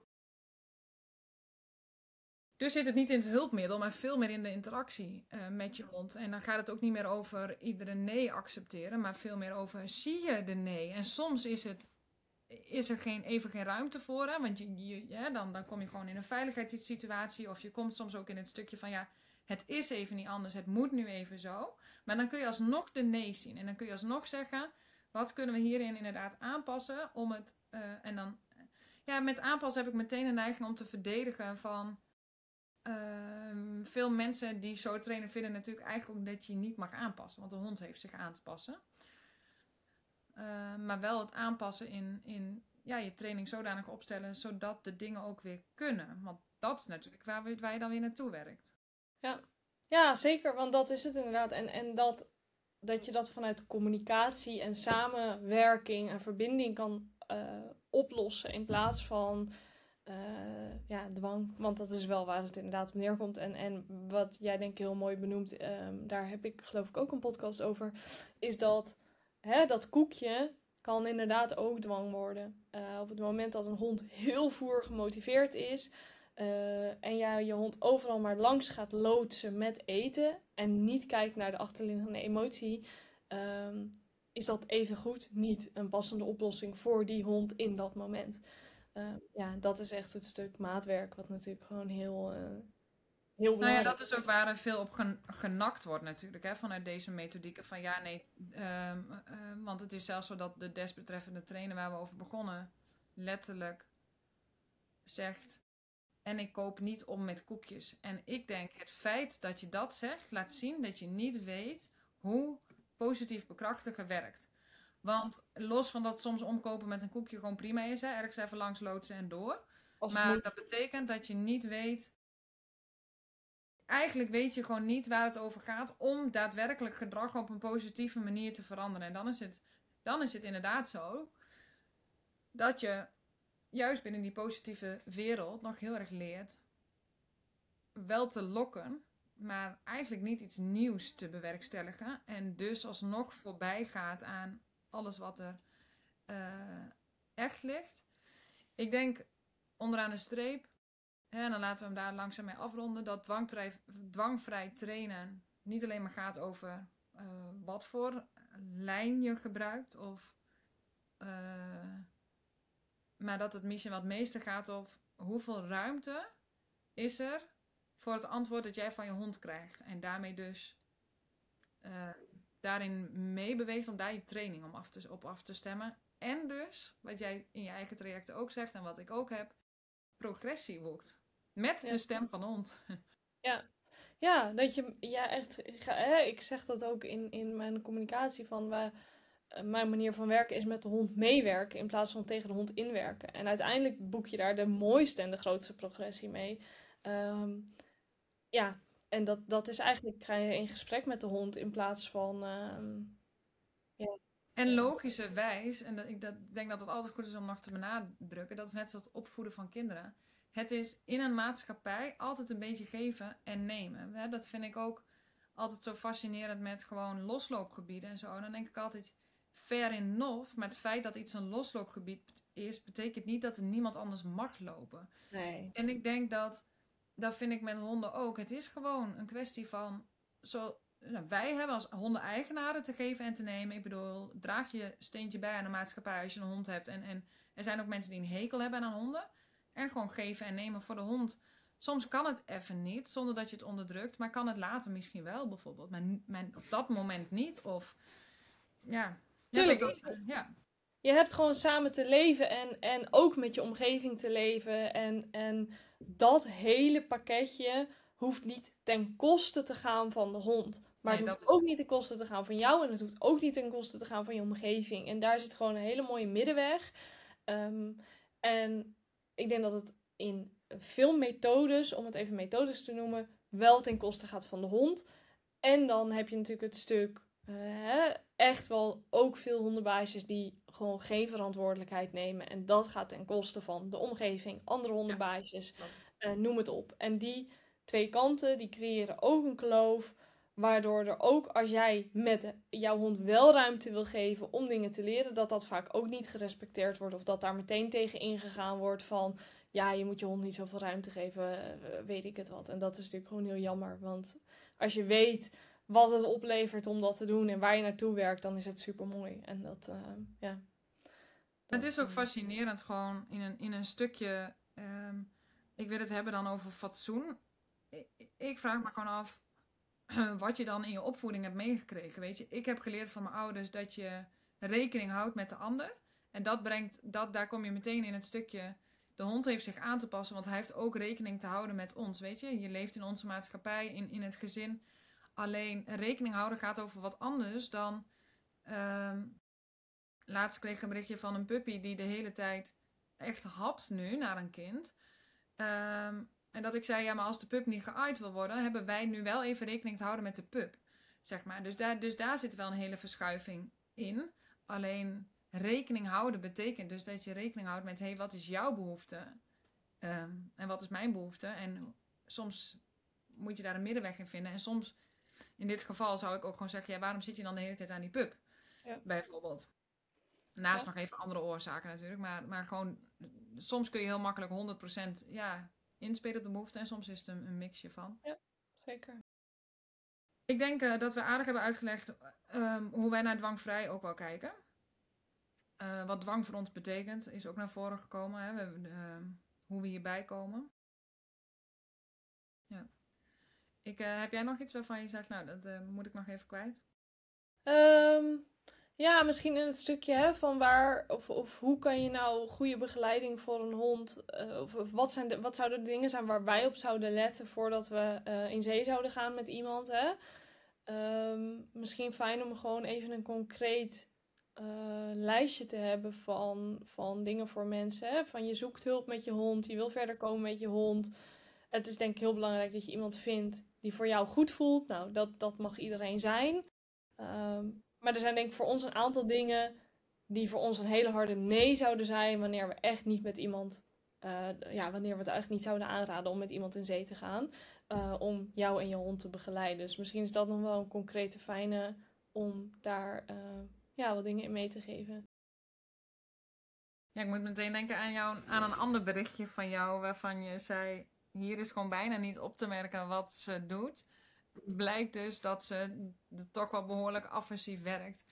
Dus zit het niet in het hulpmiddel, maar veel meer in de interactie met je hond. En dan gaat het ook niet meer over iedere nee accepteren, maar veel meer over zie je de nee. En soms is er even geen ruimte voor, hè? Want dan kom je gewoon in een veiligheidssituatie. Of je komt soms ook in het stukje van het is even niet anders, het moet nu even zo. Maar dan kun je alsnog de nee zien. En dan kun je alsnog zeggen, wat kunnen we hierin inderdaad aanpassen om het... met aanpassen heb ik meteen een neiging om te verdedigen van... veel mensen die zo trainen vinden natuurlijk eigenlijk ook dat je niet mag aanpassen. Want de hond heeft zich aan te passen. Maar wel het aanpassen in je training zodanig opstellen, zodat de dingen ook weer kunnen. Want dat is natuurlijk waar je dan weer naartoe werkt. Ja, zeker. Want dat is het inderdaad. En dat je dat vanuit communicatie en samenwerking en verbinding kan oplossen in plaats van dwang. Want dat is wel waar het inderdaad op neerkomt. En wat jij denk ik heel mooi benoemt, daar heb ik geloof ik ook een podcast over, is dat dat koekje kan inderdaad ook dwang worden. Op het moment dat een hond heel voer gemotiveerd is en je hond overal maar langs gaat loodsen met eten en niet kijkt naar de achterliggende emotie, is dat evengoed niet een passende oplossing voor die hond in dat moment. Dat is echt het stuk maatwerk wat natuurlijk gewoon heel belangrijk. Nou ja, dat is ook waar er veel op genakt wordt natuurlijk, vanuit deze methodieken. Van want het is zelfs zo dat de desbetreffende trainer waar we over begonnen letterlijk zegt, en ik koop niet om met koekjes. En ik denk, het feit dat je dat zegt, laat zien dat je niet weet hoe positief bekrachtigen werkt. Want los van dat soms omkopen met een koekje gewoon prima is, ergens even langs loodsen en door. Maar dat betekent dat je niet weet... eigenlijk weet je gewoon niet waar het over gaat om daadwerkelijk gedrag op een positieve manier te veranderen. En dan is het inderdaad zo dat je juist binnen die positieve wereld nog heel erg leert wel te lokken, maar eigenlijk niet iets nieuws te bewerkstelligen. En dus alsnog voorbij gaat aan alles wat er echt ligt. Ik denk onderaan de streep, en dan laten we hem daar langzaam mee afronden, dat dwangvrij trainen niet alleen maar gaat over wat voor lijn je gebruikt, maar dat het misschien wat meeste gaat over hoeveel ruimte is er voor het antwoord dat jij van je hond krijgt. En daarmee dus daarin meebeweegt om daar je training op af te stemmen. En dus, wat jij in je eigen trajecten ook zegt en wat ik ook heb, progressie boekt. Met de stem van de hond. Ja, dat je echt. Ik zeg dat ook in mijn communicatie van mijn manier van werken is met de hond meewerken in plaats van tegen de hond inwerken. En uiteindelijk boek je daar de mooiste en de grootste progressie mee. Ehm, ja, en dat is eigenlijk, ga je in gesprek met de hond in plaats van. Ja, En logischerwijs, en ik denk dat het altijd goed is om nog te benadrukken, dat is net zoals het opvoeden van kinderen. Het is in een maatschappij altijd een beetje geven en nemen. Hè? Dat vind ik ook altijd zo fascinerend met gewoon losloopgebieden en zo. En dan denk ik altijd, fair enough, maar het feit dat iets een losloopgebied is, betekent niet dat er niemand anders mag lopen. nee. En ik denk dat vind ik met honden ook. Het is gewoon een kwestie van, wij hebben als hondeneigenaren te geven en te nemen. Ik bedoel, draag je steentje bij aan de maatschappij als je een hond hebt. En er zijn ook mensen die een hekel hebben aan honden. En gewoon geven en nemen voor de hond. Soms kan het even niet, zonder dat je het onderdrukt. Maar kan het later misschien wel, bijvoorbeeld. Maar op dat moment niet. Of, ja. Tuurlijk. Ja. Je hebt gewoon samen te leven en ook met je omgeving te leven. En dat hele pakketje hoeft niet ten koste te gaan van de hond. Maar Nee, het hoeft ook niet ten koste te gaan van jou. En het hoeft ook niet ten koste te gaan van je omgeving. En daar zit gewoon een hele mooie middenweg. En ik denk dat het in veel methodes, om het even methodes te noemen, wel ten koste gaat van de hond. En dan heb je natuurlijk het stuk echt wel ook veel hondenbaasjes die gewoon geen verantwoordelijkheid nemen. En dat gaat ten koste van de omgeving, andere hondenbaasjes, noem het op. En die twee kanten, die creëren ook een kloof. Waardoor er ook, als jij met jouw hond wel ruimte wil geven om dingen te leren, dat dat vaak ook niet gerespecteerd wordt. Of dat daar meteen tegen ingegaan wordt van, ja, je moet je hond niet zoveel ruimte geven, weet ik het wat. En dat is natuurlijk gewoon heel jammer. Want als je weet wat het oplevert om dat te doen en waar je naartoe werkt, dan is het super mooi. En Het is ook fascinerend gewoon in een stukje. Ik wil het hebben dan over fatsoen. Ik vraag me gewoon af wat je dan in je opvoeding hebt meegekregen. Weet je, ik heb geleerd van mijn ouders dat je rekening houdt met de ander. En daar kom je meteen in het stukje. De hond heeft zich aan te passen, want hij heeft ook rekening te houden met ons. Weet je, je leeft in onze maatschappij, in het gezin. Alleen rekening houden gaat over wat anders dan. Laatst kreeg ik een berichtje van een puppy die de hele tijd echt hapt nu naar een kind. En dat ik zei, ja, maar als de pup niet geaaid wil worden, hebben wij nu wel even rekening te houden met de pup. Zeg maar. Dus daar zit wel een hele verschuiving in. Alleen rekening houden betekent dus dat je rekening houdt met, hé, wat is jouw behoefte? En wat is mijn behoefte? En soms moet je daar een middenweg in vinden. En soms, in dit geval, zou ik ook gewoon zeggen, ja, waarom zit je dan de hele tijd aan die pup? Ja. Bijvoorbeeld. Naast nog even andere oorzaken natuurlijk. Maar gewoon, soms kun je heel makkelijk 100% inspelen op de behoefte. En soms is het een mixje van. Ja, zeker. Ik denk dat we aardig hebben uitgelegd hoe wij naar dwangvrij ook wel kijken. Wat dwang voor ons betekent, is ook naar voren gekomen. Hè? Hoe we hierbij komen. Ja. Heb jij nog iets waarvan je zegt, nou, dat moet ik nog even kwijt? Ja, misschien in het stukje van waar of hoe kan je nou goede begeleiding voor een hond, of wat zouden de dingen zijn waar wij op zouden letten voordat we in zee zouden gaan met iemand, hè? Misschien fijn om gewoon even een concreet lijstje te hebben van dingen voor mensen, hè? Van je zoekt hulp met je hond, je wil verder komen met je hond. het is denk ik heel belangrijk dat je iemand vindt die voor jou goed voelt. Nou, dat mag iedereen zijn. Maar er zijn denk ik voor ons een aantal dingen die voor ons een hele harde nee zouden zijn wanneer we echt niet met iemand, wanneer we het eigenlijk niet zouden aanraden om met iemand in zee te gaan, om jou en je hond te begeleiden. Dus misschien is dat nog wel een concrete fijne om daar wat dingen in mee te geven. Ja, ik moet meteen denken aan een ander berichtje van jou waarvan je zei, hier is gewoon bijna niet op te merken wat ze doet. Blijkt dus dat ze toch wel behoorlijk offensief werkt.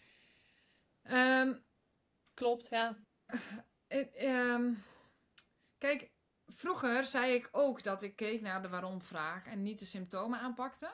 Klopt, ja. Kijk, vroeger zei ik ook dat ik keek naar de waarom-vraag en niet de symptomen aanpakte.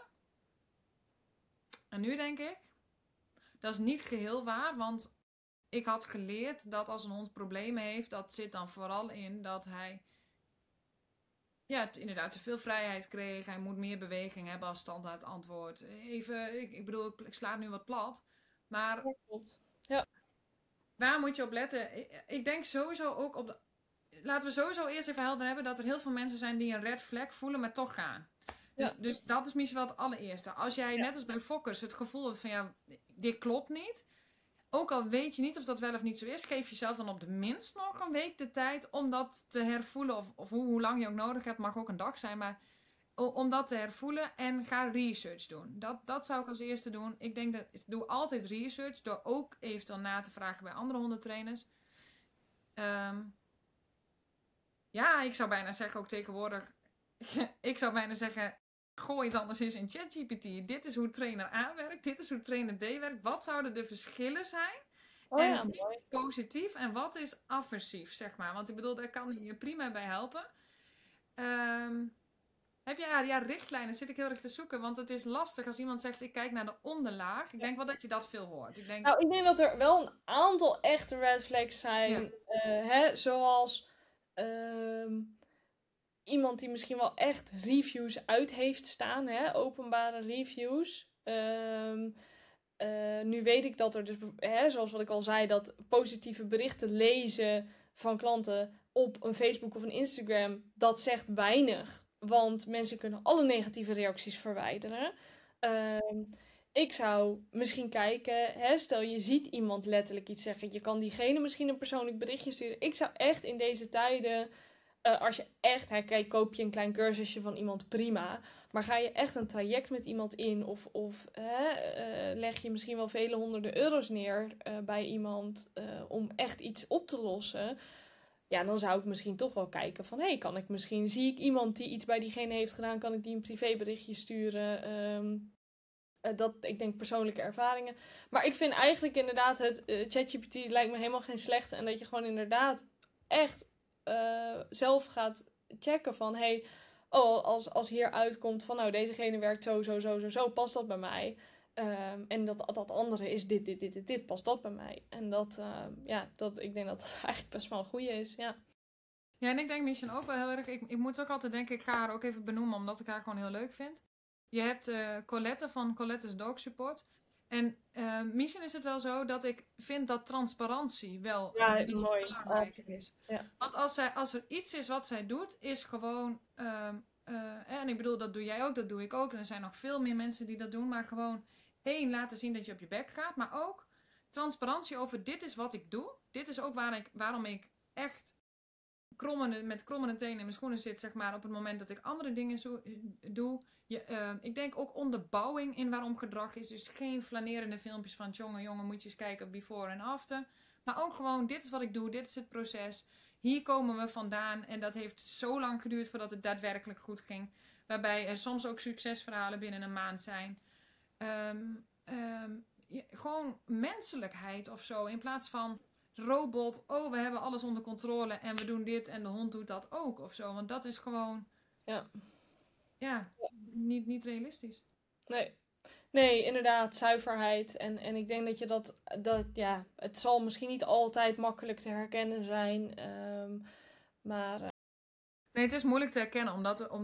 En nu denk ik, dat is niet geheel waar, want ik had geleerd dat als een hond problemen heeft, dat zit dan vooral in dat hij inderdaad te veel vrijheid kreeg. Hij moet meer beweging hebben als standaard antwoord. Even, ik bedoel, ik sla het nu wat plat. Maar Ja, klopt. Ja. Waar moet je op letten? Ik denk sowieso ook op de... Laten we sowieso eerst even helder hebben dat er heel veel mensen zijn die een red flag voelen, maar toch gaan. Dus dat is misschien wel het allereerste. Als jij net als bij fokkers het gevoel hebt van dit klopt niet. Ook al weet je niet of dat wel of niet zo is, geef jezelf dan op de minst nog een week de tijd om dat te hervoelen. Of hoe lang je ook nodig hebt, mag ook een dag zijn, maar om dat te hervoelen en ga research doen. Dat zou ik als eerste doen. Ik denk dat ik doe altijd research door ook eventueel na te vragen bij andere hondentrainers. Ik zou bijna zeggen ook tegenwoordig, ik zou bijna zeggen, gooi het anders eens in ChatGPT. Dit is hoe trainer A werkt, dit is hoe trainer B werkt. Wat zouden de verschillen zijn? Wat is positief en wat is aversief, zeg maar. Want ik bedoel, daar kan je prima bij helpen. Heb je richtlijnen? Zit ik heel erg te zoeken. Want het is lastig als iemand zegt, ik kijk naar de onderlaag. Ik denk wel dat je dat veel hoort. Ik denk dat er wel een aantal echte red flags zijn. Zoals iemand die misschien wel echt reviews uit heeft staan. Openbare reviews. Nu weet ik dat er dus, zoals wat ik al zei, dat positieve berichten lezen van klanten op een Facebook of een Instagram, dat zegt weinig. Want mensen kunnen alle negatieve reacties verwijderen. Ik zou misschien kijken, stel je ziet iemand letterlijk iets zeggen, je kan diegene misschien een persoonlijk berichtje sturen. Ik zou echt in deze tijden, als je echt, kijk, koop je een klein cursusje van iemand, prima. Maar ga je echt een traject met iemand in of leg je misschien wel vele honderden euro's neer bij iemand om echt iets op te lossen. Ja, dan zou ik misschien toch wel kijken van, zie ik iemand die iets bij diegene heeft gedaan, kan ik die een privéberichtje sturen? Ik denk persoonlijke ervaringen. Maar ik vind eigenlijk inderdaad het ChatGPT lijkt me helemaal geen slechte. En dat je gewoon inderdaad echt zelf gaat checken van, als hier uitkomt van, nou, dezegene werkt zo, past dat bij mij? En dat andere is dit, past dat bij mij? En ik denk dat dat eigenlijk best wel een goeie is, ja. Ja, en ik denk misschien ook wel heel erg, ik moet ook altijd denken, ik ga haar ook even benoemen, omdat ik haar gewoon heel leuk vind. Je hebt Colette van Colette's Dog Support. En misschien is het wel zo dat ik vind dat transparantie wel belangrijk is. Ja. Want als er iets is wat zij doet, is gewoon... en ik bedoel, dat doe jij ook, dat doe ik ook. En er zijn nog veel meer mensen die dat doen. Maar gewoon, laten zien dat je op je bek gaat. Maar ook transparantie over dit is wat ik doe. Dit is ook waarom ik echt met krommende tenen in mijn schoenen zit, zeg maar, op het moment dat ik andere dingen doe. Ik denk ook onderbouwing in waarom gedrag is. Dus geen flanerende filmpjes van jongen, moet je eens kijken before en after. Maar ook gewoon, dit is wat ik doe, dit is het proces. Hier komen we vandaan. En dat heeft zo lang geduurd voordat het daadwerkelijk goed ging. Waarbij er soms ook succesverhalen binnen een maand zijn. Gewoon menselijkheid of zo. In plaats van robot, we hebben alles onder controle en we doen dit en de hond doet dat ook of zo. Want dat is gewoon niet realistisch. Nee, inderdaad, zuiverheid. En ik denk dat je het zal misschien niet altijd makkelijk te herkennen zijn, maar... Nee, het is moeilijk te herkennen,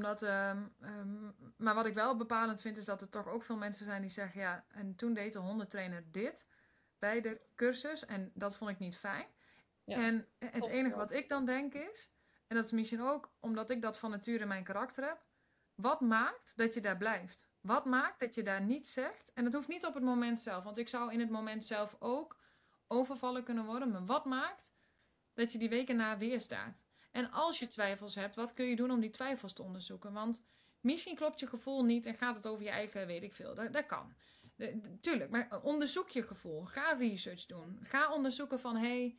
maar wat ik wel bepalend vind is dat er toch ook veel mensen zijn die zeggen, en toen deed de hondentrainer dit bij de cursus en dat vond ik niet fijn. Ja, en het enige wat ik dan denk is, en dat is misschien ook omdat ik dat van nature in mijn karakter heb, wat maakt dat je daar blijft? Wat maakt dat je daar niet zegt? En dat hoeft niet op het moment zelf, want ik zou in het moment zelf ook overvallen kunnen worden. Maar wat maakt dat je die weken na weer staat? En als je twijfels hebt, wat kun je doen om die twijfels te onderzoeken? Want misschien klopt je gevoel niet en gaat het over je eigen, weet ik veel. Dat kan. Tuurlijk, maar onderzoek je gevoel. Ga research doen. Ga onderzoeken van,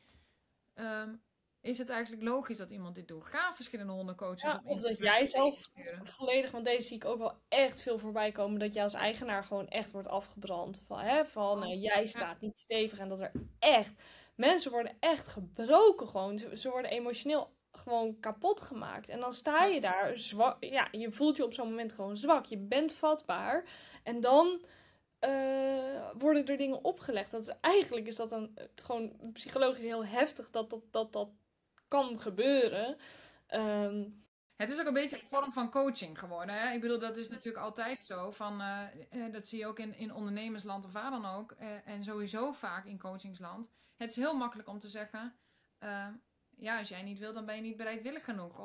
is het eigenlijk logisch dat iemand dit doet? Ga verschillende hondencoaches op Of dat Instagram jij zelf sturen. volledig, want deze zie ik ook wel echt veel voorbij komen, dat jij als eigenaar gewoon echt wordt afgebrand. Van jij staat niet stevig en dat er echt, mensen worden echt gebroken gewoon. Ze worden emotioneel gewoon kapot gemaakt. En dan sta je daar zwak, ja, je voelt je op zo'n moment gewoon zwak. Je bent vatbaar. En dan worden er dingen opgelegd. Eigenlijk is dat dan gewoon psychologisch heel heftig dat kan gebeuren. Het is ook een beetje een vorm van coaching geworden. Hè? Ik bedoel, dat is natuurlijk altijd zo. Dat zie je ook in ondernemersland of waar dan ook. En sowieso vaak in coachingsland. Het is heel makkelijk om te zeggen... ja, als jij niet wil, dan ben je niet bereidwillig genoeg.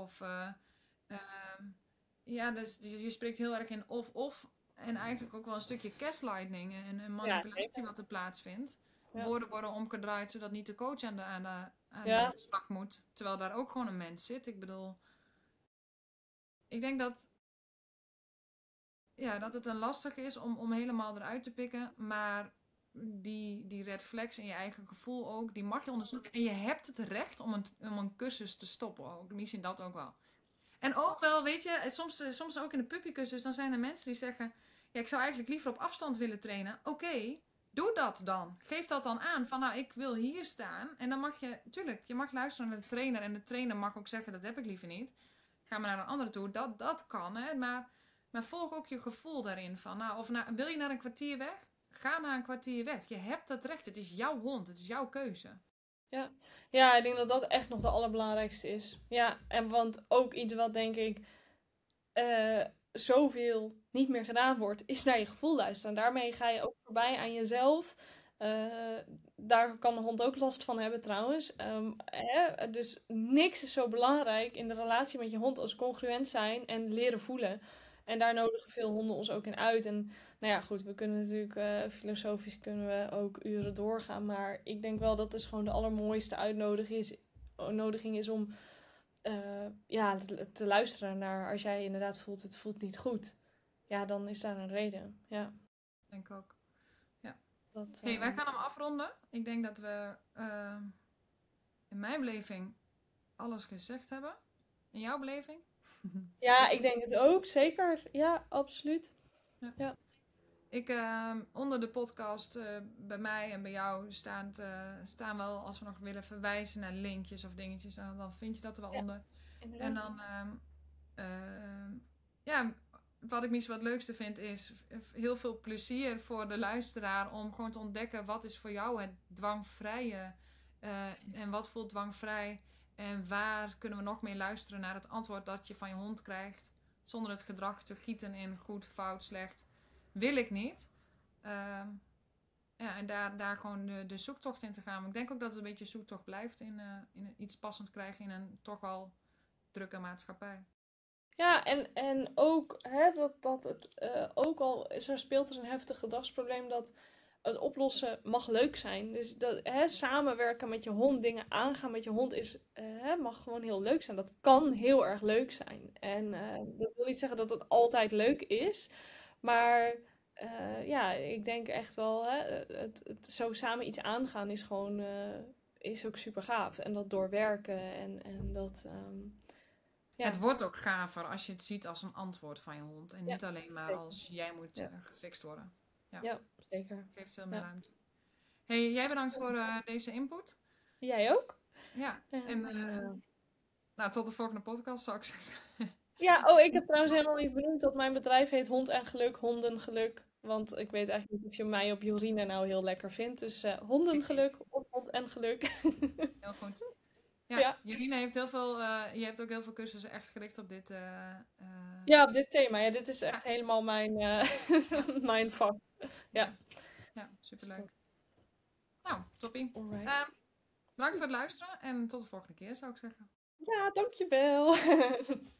Dus je spreekt heel erg in of. En eigenlijk ook wel een stukje gaslighting en manipulatie wat er plaatsvindt. Ja. Woorden worden omgedraaid, zodat niet de coach aan de slag moet. Terwijl daar ook gewoon een mens zit. Ik bedoel... Ik denk dat het een lastig is om helemaal eruit te pikken. Maar die red flags in je eigen gevoel ook, die mag je onderzoeken. En je hebt het recht om een cursus te stoppen ook. Misschien dat ook wel. En ook wel, weet je, soms ook in de puppycursus, dan zijn er mensen die zeggen... Ja, ik zou eigenlijk liever op afstand willen trainen. Oké, doe dat dan. Geef dat dan aan. Van nou, ik wil hier staan. En dan mag je, tuurlijk, je mag luisteren naar de trainer. En de trainer mag ook zeggen, dat heb ik liever niet. Ga maar naar een andere toe. Dat kan, hè. Maar volg ook je gevoel daarin. Van, wil je naar een kwartier weg? Ga naar een kwartier weg. Je hebt dat recht. Het is jouw hond. Het is jouw keuze. Ja, ik denk dat dat echt nog de allerbelangrijkste is. Ja, en want ook iets wat denk ik zoveel niet meer gedaan wordt, is naar je gevoel luisteren. En daarmee ga je ook voorbij aan jezelf. Daar kan de hond ook last van hebben trouwens. Dus niks is zo belangrijk in de relatie met je hond als congruent zijn en leren voelen. En daar nodigen veel honden ons ook in uit. En nou ja, goed, we kunnen natuurlijk filosofisch kunnen we ook uren doorgaan. Maar ik denk wel dat het gewoon de allermooiste uitnodiging is om te luisteren naar als jij inderdaad voelt, het voelt niet goed. Ja, dan is daar een reden. Ja. Denk ook. Wij gaan hem afronden. Ik denk dat we in mijn beleving alles gezegd hebben. In jouw beleving? Ja, ik denk het ook. Zeker. Ja, absoluut. Ja. Ik, onder de podcast bij mij en bij jou staan wel, als we nog willen verwijzen naar linkjes of dingetjes, dan vind je dat er wel onder. Inderdaad. En dan, wat ik misschien wat leukste vind is heel veel plezier voor de luisteraar om gewoon te ontdekken wat is voor jou het dwangvrije en wat voelt dwangvrij en waar kunnen we nog meer luisteren naar het antwoord dat je van je hond krijgt zonder het gedrag te gieten in goed, fout, slecht. Wil ik niet. En daar gewoon de zoektocht in te gaan. Maar ik denk ook dat het een beetje zoektocht blijft in iets passend krijgen in een toch wel drukke maatschappij. Ja, en ook dat het ook al speelt er een heftig gedragsprobleem, dat het oplossen mag leuk zijn. Dus samenwerken met je hond, dingen aangaan met je hond mag gewoon heel leuk zijn. Dat kan heel erg leuk zijn. En dat wil niet zeggen dat het altijd leuk is. Maar ik denk echt wel, het zo samen iets aangaan is gewoon is ook super gaaf. En dat doorwerken en dat... Ja. Het wordt ook gaver als je het ziet als een antwoord van je hond. En niet alleen maar zeker. als jij moet gefixt worden. Ja, zeker. Geeft veel meer ruimte. Hey, jij bedankt voor deze input. Jij ook? Ja. Tot de volgende podcast zou ik zeggen. Ja, ik heb trouwens helemaal niet benoemd dat mijn bedrijf heet Hond en Geluk, Hondengeluk. Want ik weet eigenlijk niet of je mij op Jorine nou heel lekker vindt. Dus hondengeluk of hond en geluk. Heel goed. Ja. Jorine heeft je hebt ook heel veel cursussen echt gericht op dit. Ja, op dit thema. Ja, dit is echt helemaal mijn vak. Ja. Ja, superleuk. Nou, toppie. Alright. Bedankt voor het luisteren en tot de volgende keer zou ik zeggen. Ja, dankjewel.